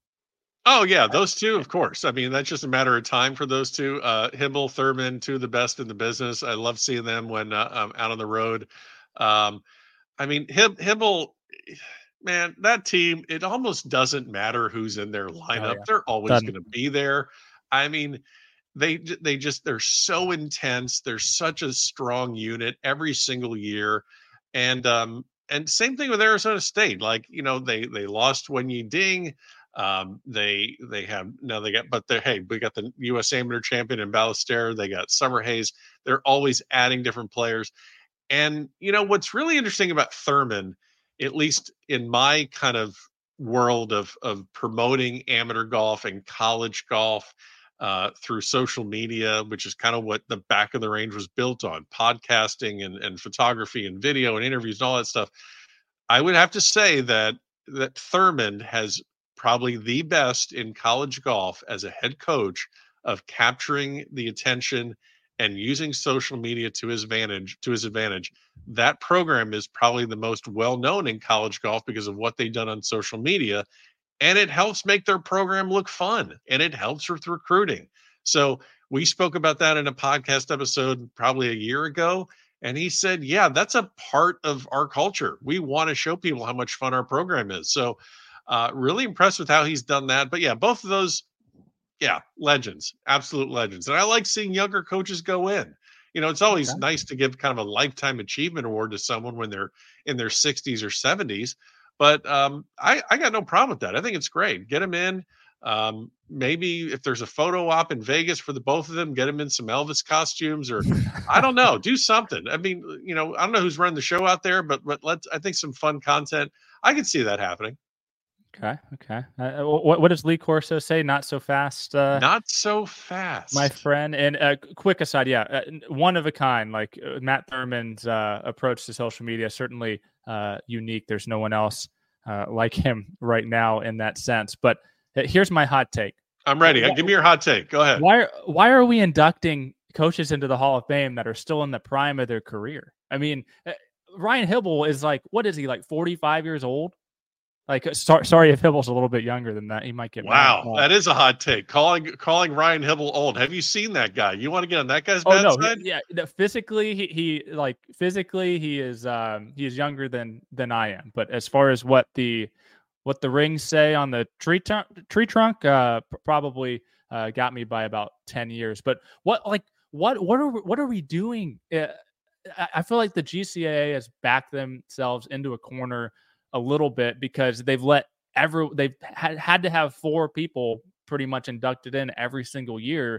Oh yeah, those two, of course. I mean, that's just a matter of time for those two. Uh, Hybl, Thurman, two of the best in the business. I love seeing them when uh, I'm out on the road. Um, I mean, Hib- Hybl, man, that team. It almost doesn't matter who's in their lineup; Oh, yeah. they're always Doesn't. going to be there. I mean, they they just they're so intense. They're such a strong unit every single year, and um, and same thing with Arizona State. Like you know, they they lost Wenyi Ding. Um, they they have now they got, but they hey, we got the U S Amateur champion in Ballester. They got Summer Hayes. They're always adding different players. And you know what's really interesting about Thurman, at least in my kind of world of of promoting amateur golf and college golf uh, through social media, which is kind of what the back of the range was built on, podcasting and and photography and video and interviews and all that stuff. I would have to say that that Thurman has probably the best in college golf as a head coach of capturing the attention and using social media to his advantage to his advantage. That program is probably the most well known in college golf because of what they've done on social media, and it helps make their program look fun, and it helps with recruiting. So we spoke about that in a podcast episode probably a year ago, and he said, yeah, that's a part of our culture. We want to show people how much fun our program is. So uh, really impressed with how he's done that. But yeah, both of those, yeah, legends, absolute legends. And I like seeing younger coaches go in. You know, it's always Okay. nice to give kind of a lifetime achievement award to someone when they're in their sixties or seventies. But um, I, I got no problem with that. I think it's great. Get them in. Um, maybe if there's a photo op in Vegas for the both of them, get them in some Elvis costumes, or I don't know, do something. I mean, you know, I don't know who's running the show out there, but but let's. I think some fun content. I could see that happening. Okay. Okay. Uh, what what does Lee Corso say? Not so fast. Uh, Not so fast, my friend. And uh, quick aside, yeah, uh, one of a kind. Like uh, Matt Thurman's uh, approach to social media, certainly uh, unique. There's no one else uh, like him right now in that sense. But uh, here's my hot take. I'm ready. Why, Give me your hot take. Go ahead. Why why are we inducting coaches into the Hall of Fame that are still in the prime of their career? I mean, uh, Ryan Hybl is like, what is he, like forty-five years old? Like, sorry, sorry if Hybl's a little bit younger than that. He might get Wow, mad. that is a hot take. Calling calling Ryan Hybl old. Have you seen that guy? You want to get on that guy's Oh bad no, side? he- yeah. the- Physically, he, he like physically he is um he is younger than than I am. But as far as what the what the rings say on the tree trunk, tree trunk, uh, p- probably uh, got me by about ten years. But what like what what are we, what are we doing? Uh, I I feel like the G C A A has backed themselves into a corner a little bit because they've let every they've had, had to have four people pretty much inducted in every single year.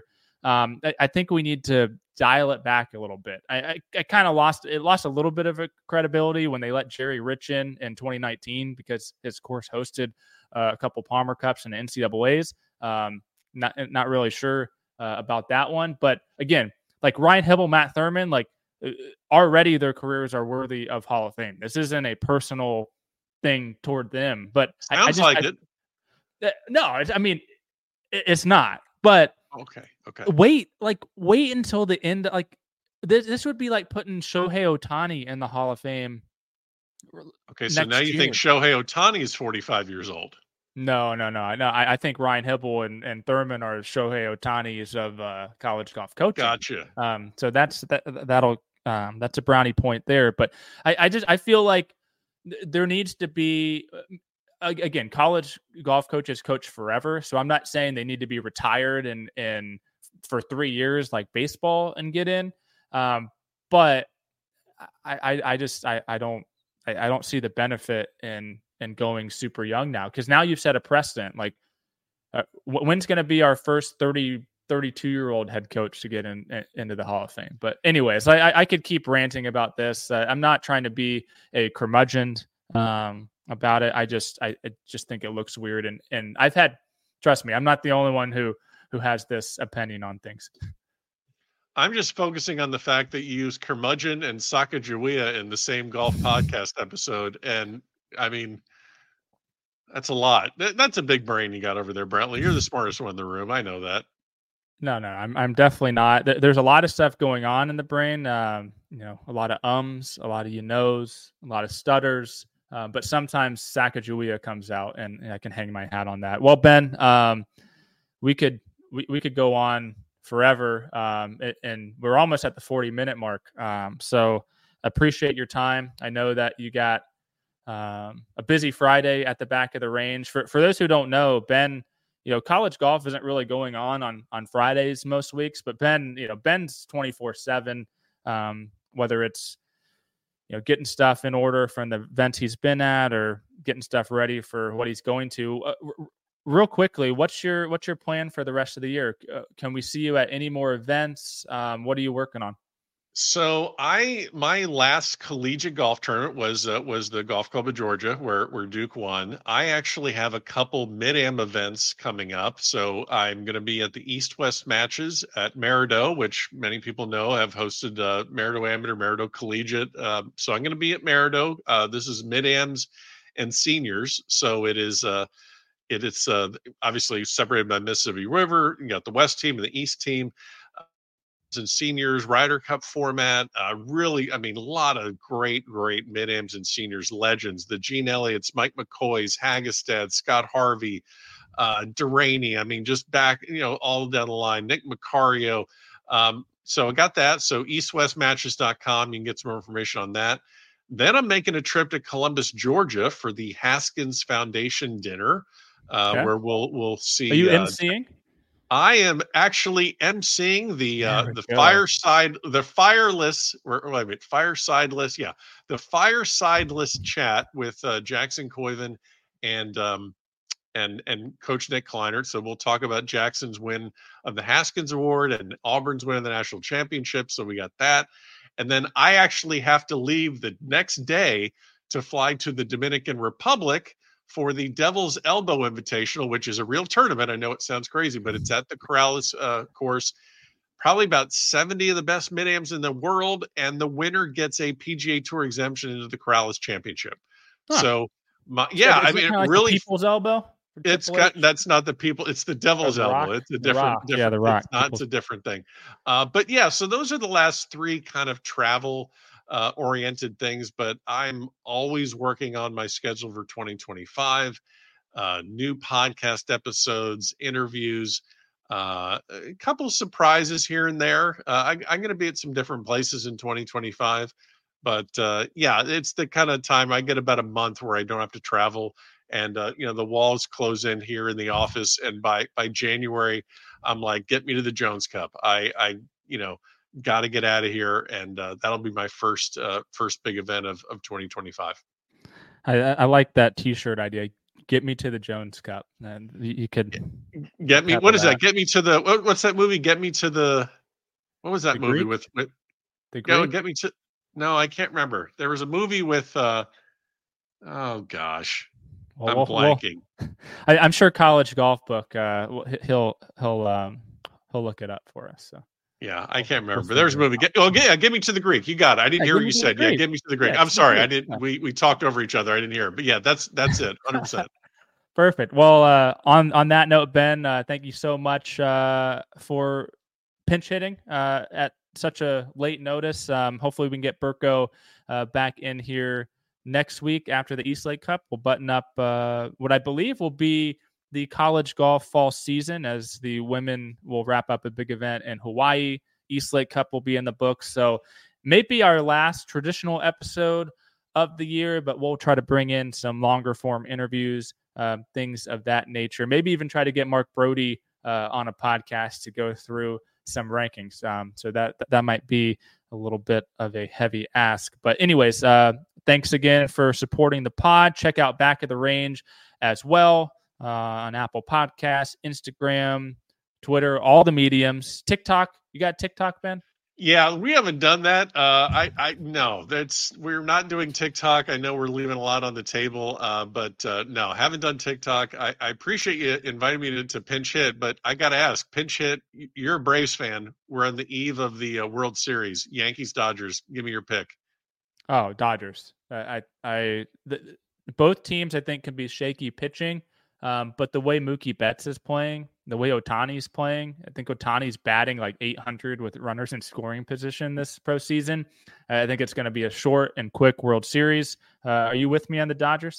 Um, I, I think we need to dial it back a little bit. I, I, I kind of lost it lost a little bit of a credibility when they let Jerry Rich in in twenty nineteen because his course hosted uh, a couple Palmer Cups and N C double A's. Um, not not really sure uh, about that one, but again, like Ryan Hybl, Matt Thurman, like already their careers are worthy of Hall of Fame. This isn't a personal thing toward them, but sounds I, I just, like I, it. No, I mean it, it's not. But okay, okay. Wait, like wait until the end. Like this, this would be like putting Shohei Ohtani in the Hall of Fame. Okay, so now you year. think Shohei Ohtani is forty-five years old? No, no, no, no. I, I think Ryan Hybl and, and Thurman are Shohei Ohtani's of uh, college golf coaching. Gotcha. Um, so that's that. That'll um, that's a brownie point there. But I, I just I feel like th- there needs to be. Uh, again, college golf coaches coach forever, so I'm not saying they need to be retired and and for three years like baseball and get in. Um, but I, I, I just I, I don't I, I don't see the benefit in in going super young now, because now you've set a precedent. Like, uh, when's going to be our first thirty, thirty-two year old head coach to get in, in into the Hall of Fame? But anyways, I, I could keep ranting about this. Uh, I'm not trying to be a curmudgeon. Um, about it. I just, I, I just think it looks weird. And, and I've had, trust me, I'm not the only one who, who has this opinion on things. I'm just focusing on the fact that you use curmudgeon and Sacagawea in the same golf podcast episode. And I mean, that's a lot. That, that's a big brain you got over there, Brantley. You're the smartest one in the room. I know that. No, no, I'm, I'm definitely not. There's a lot of stuff going on in the brain. Um, you know, a lot of ums, a lot of you knows, a lot of stutters. Uh, but sometimes Sacagawea comes out, and, and I can hang my hat on that. Well, Ben, um, we could we, we could go on forever, um, and, and we're almost at the forty minute mark. Um, so appreciate your time. I know that you got um, a busy Friday at the back of the range. For for those who don't know, Ben, you know, college golf isn't really going on on on Fridays most weeks, but Ben, you know, Ben's twenty-four seven, um, whether it's you know, getting stuff in order from the events he's been at or getting stuff ready for what he's going to. Uh, r- real quickly, what's your what's your plan for the rest of the year? Uh, can we see you at any more events? Um, what are you working on? So I my last collegiate golf tournament was uh, was the Golf Club of Georgia, where where Duke won. I actually have a couple mid-am events coming up. So I'm going to be at the East-West matches at Maridoe, which many people know have hosted uh, Maridoe Amateur, Maridoe Collegiate. Uh, so I'm going to be at Maridoe. Uh, this is mid-ams and seniors. So it is uh, it, it's uh, obviously separated by Mississippi River. You got the West team and the East team. And seniors, Ryder Cup format. Uh, really, I mean, a lot of great, great mid-ams and seniors legends. The Gene Elliott's, Mike McCoys, Hagestad, Scott Harvey, uh, Duraney. I mean, just back, you know, all down the line. Nick Macario. Um, so I got that. So east west matches dot com. You can get some more information on that. Then I'm making a trip to Columbus, Georgia for the Haskins Foundation dinner, uh, okay. where we'll we'll see. Are you uh, emceeing? I am actually emceeing the uh, the go. fireside, the fireless, or wait a minute, firesideless, yeah, the firesideless chat with uh, Jackson Coyven and um, and and Coach Nick Kleinert. So we'll talk about Jackson's win of the Haskins Award and Auburn's win of the national championship. So we got that, and then I actually have to leave the next day to fly to the Dominican Republic for the Devil's Elbow Invitational, which is a real tournament. I know it sounds crazy, but it's at the Corrales uh, course. Probably about seventy of the best mid-ams in the world, and the winner gets a P G A Tour exemption into the Corrales Championship. Huh. So, my, yeah, so I mean, it like really. People's Elbow. It's got, that's not the people. It's the Devil's oh, the Elbow. rock, It's a different, different. Yeah, the Rock. It's not. It's a different thing. Uh, but yeah, so those are the last three kind of travel uh, oriented things. But I'm always working on my schedule for twenty twenty-five. Uh, new podcast episodes, interviews, uh, a couple surprises here and there. Uh, I, I'm going to be at some different places in twenty twenty-five, but uh, yeah, it's the kind of time I get about a month where I don't have to travel, and uh, you know the walls close in here in the office, and by by January, I'm like, get me to the Jones Cup. I I you know got to get out of here, and uh, that'll be my first uh, first big event of of twenty twenty-five. I, I like that T-shirt idea. Get Me to the Jones Cup. And you, you could get me. What is that? that? Get me to the. What, what's that movie? Get me to the. What was that the movie Greek? with? with the Greek? Yeah, get me to. No, I can't remember. There was a movie with. uh Oh gosh, well, I'm well, blanking. Well, I, I'm sure College Golf Book. Uh, he'll he'll um he'll look it up for us. So. Yeah, I can't remember. But there's a movie. Get, oh, yeah, Get Me to the Greek. You got it. I didn't yeah, hear what you said. Yeah, Get Me to the Greek. Yeah, I'm sorry. I didn't. We we talked over each other. I didn't hear it. But yeah, that's that's it. one hundred percent. Perfect. Well, uh, on on that note, Ben, uh, thank you so much uh, for pinch hitting uh, at such a late notice. Um, hopefully, we can get Burko uh, back in here next week after the East Lake Cup. We'll button up uh, what I believe will be the college golf fall season, as the women will wrap up a big event in Hawaii. East Lake Cup will be in the books. So maybe our last traditional episode of the year, but we'll try to bring in some longer form interviews, um, things of that nature. Maybe even try to get Mark Brody uh, on a podcast to go through some rankings. Um, so that that might be a little bit of a heavy ask. But anyways, uh, thanks again for supporting the pod. Check out Back of the Range as well. Uh, on Apple Podcasts, Instagram, Twitter, all the mediums. TikTok. You got TikTok, Ben? Yeah, we haven't done that. Uh, I, I no, that's we're not doing TikTok. I know we're leaving a lot on the table, uh, but uh, no, haven't done TikTok. I, I appreciate you inviting me to, to pinch hit, but I got to ask, pinch hit. You're a Braves fan. We're on the eve of the uh, World Series. Yankees, Dodgers. Give me your pick. Oh, Dodgers. I, I, the, both teams I think can be shaky pitching. Um, but the way Mookie Betts is playing, the way Ohtani's playing, I think Ohtani's batting like eight hundred with runners in scoring position this postseason. Uh, I think it's going to be a short and quick World Series. Uh, are you with me on the Dodgers?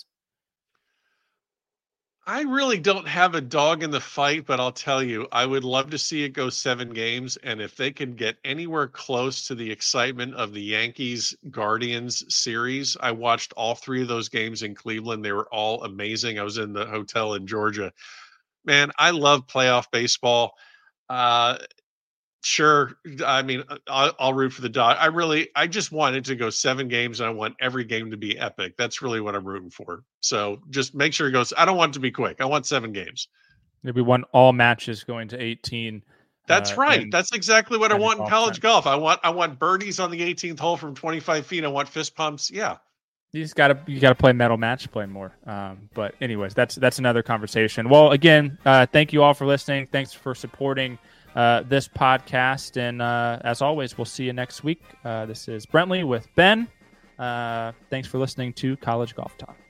I really don't have a dog in the fight, but I'll tell you, I would love to see it go seven games. And if they can get anywhere close to the excitement of the Yankees Guardians series, I watched all three of those games in Cleveland. They were all amazing. I was in the hotel in Georgia. Man, I love playoff baseball. Uh, Sure. I mean, I'll, I'll root for the dog. I really, I just want it to go seven games, and I want every game to be epic. That's really what I'm rooting for. So just make sure it goes. I don't want it to be quick. I want seven games. Maybe one all matches going to eighteen. That's uh, right. That's exactly what I want in college time. golf. I want, I want birdies on the eighteenth hole from twenty-five feet. I want fist pumps. Yeah. You just gotta, you gotta play metal match play more. Um, but anyways, that's that's another conversation. Well, again, uh, thank you all for listening. Thanks for supporting Uh, this podcast, and uh, as always, we'll see you next week. Uh, this is Brentley with Ben. Uh, thanks for listening to College Golf Talk.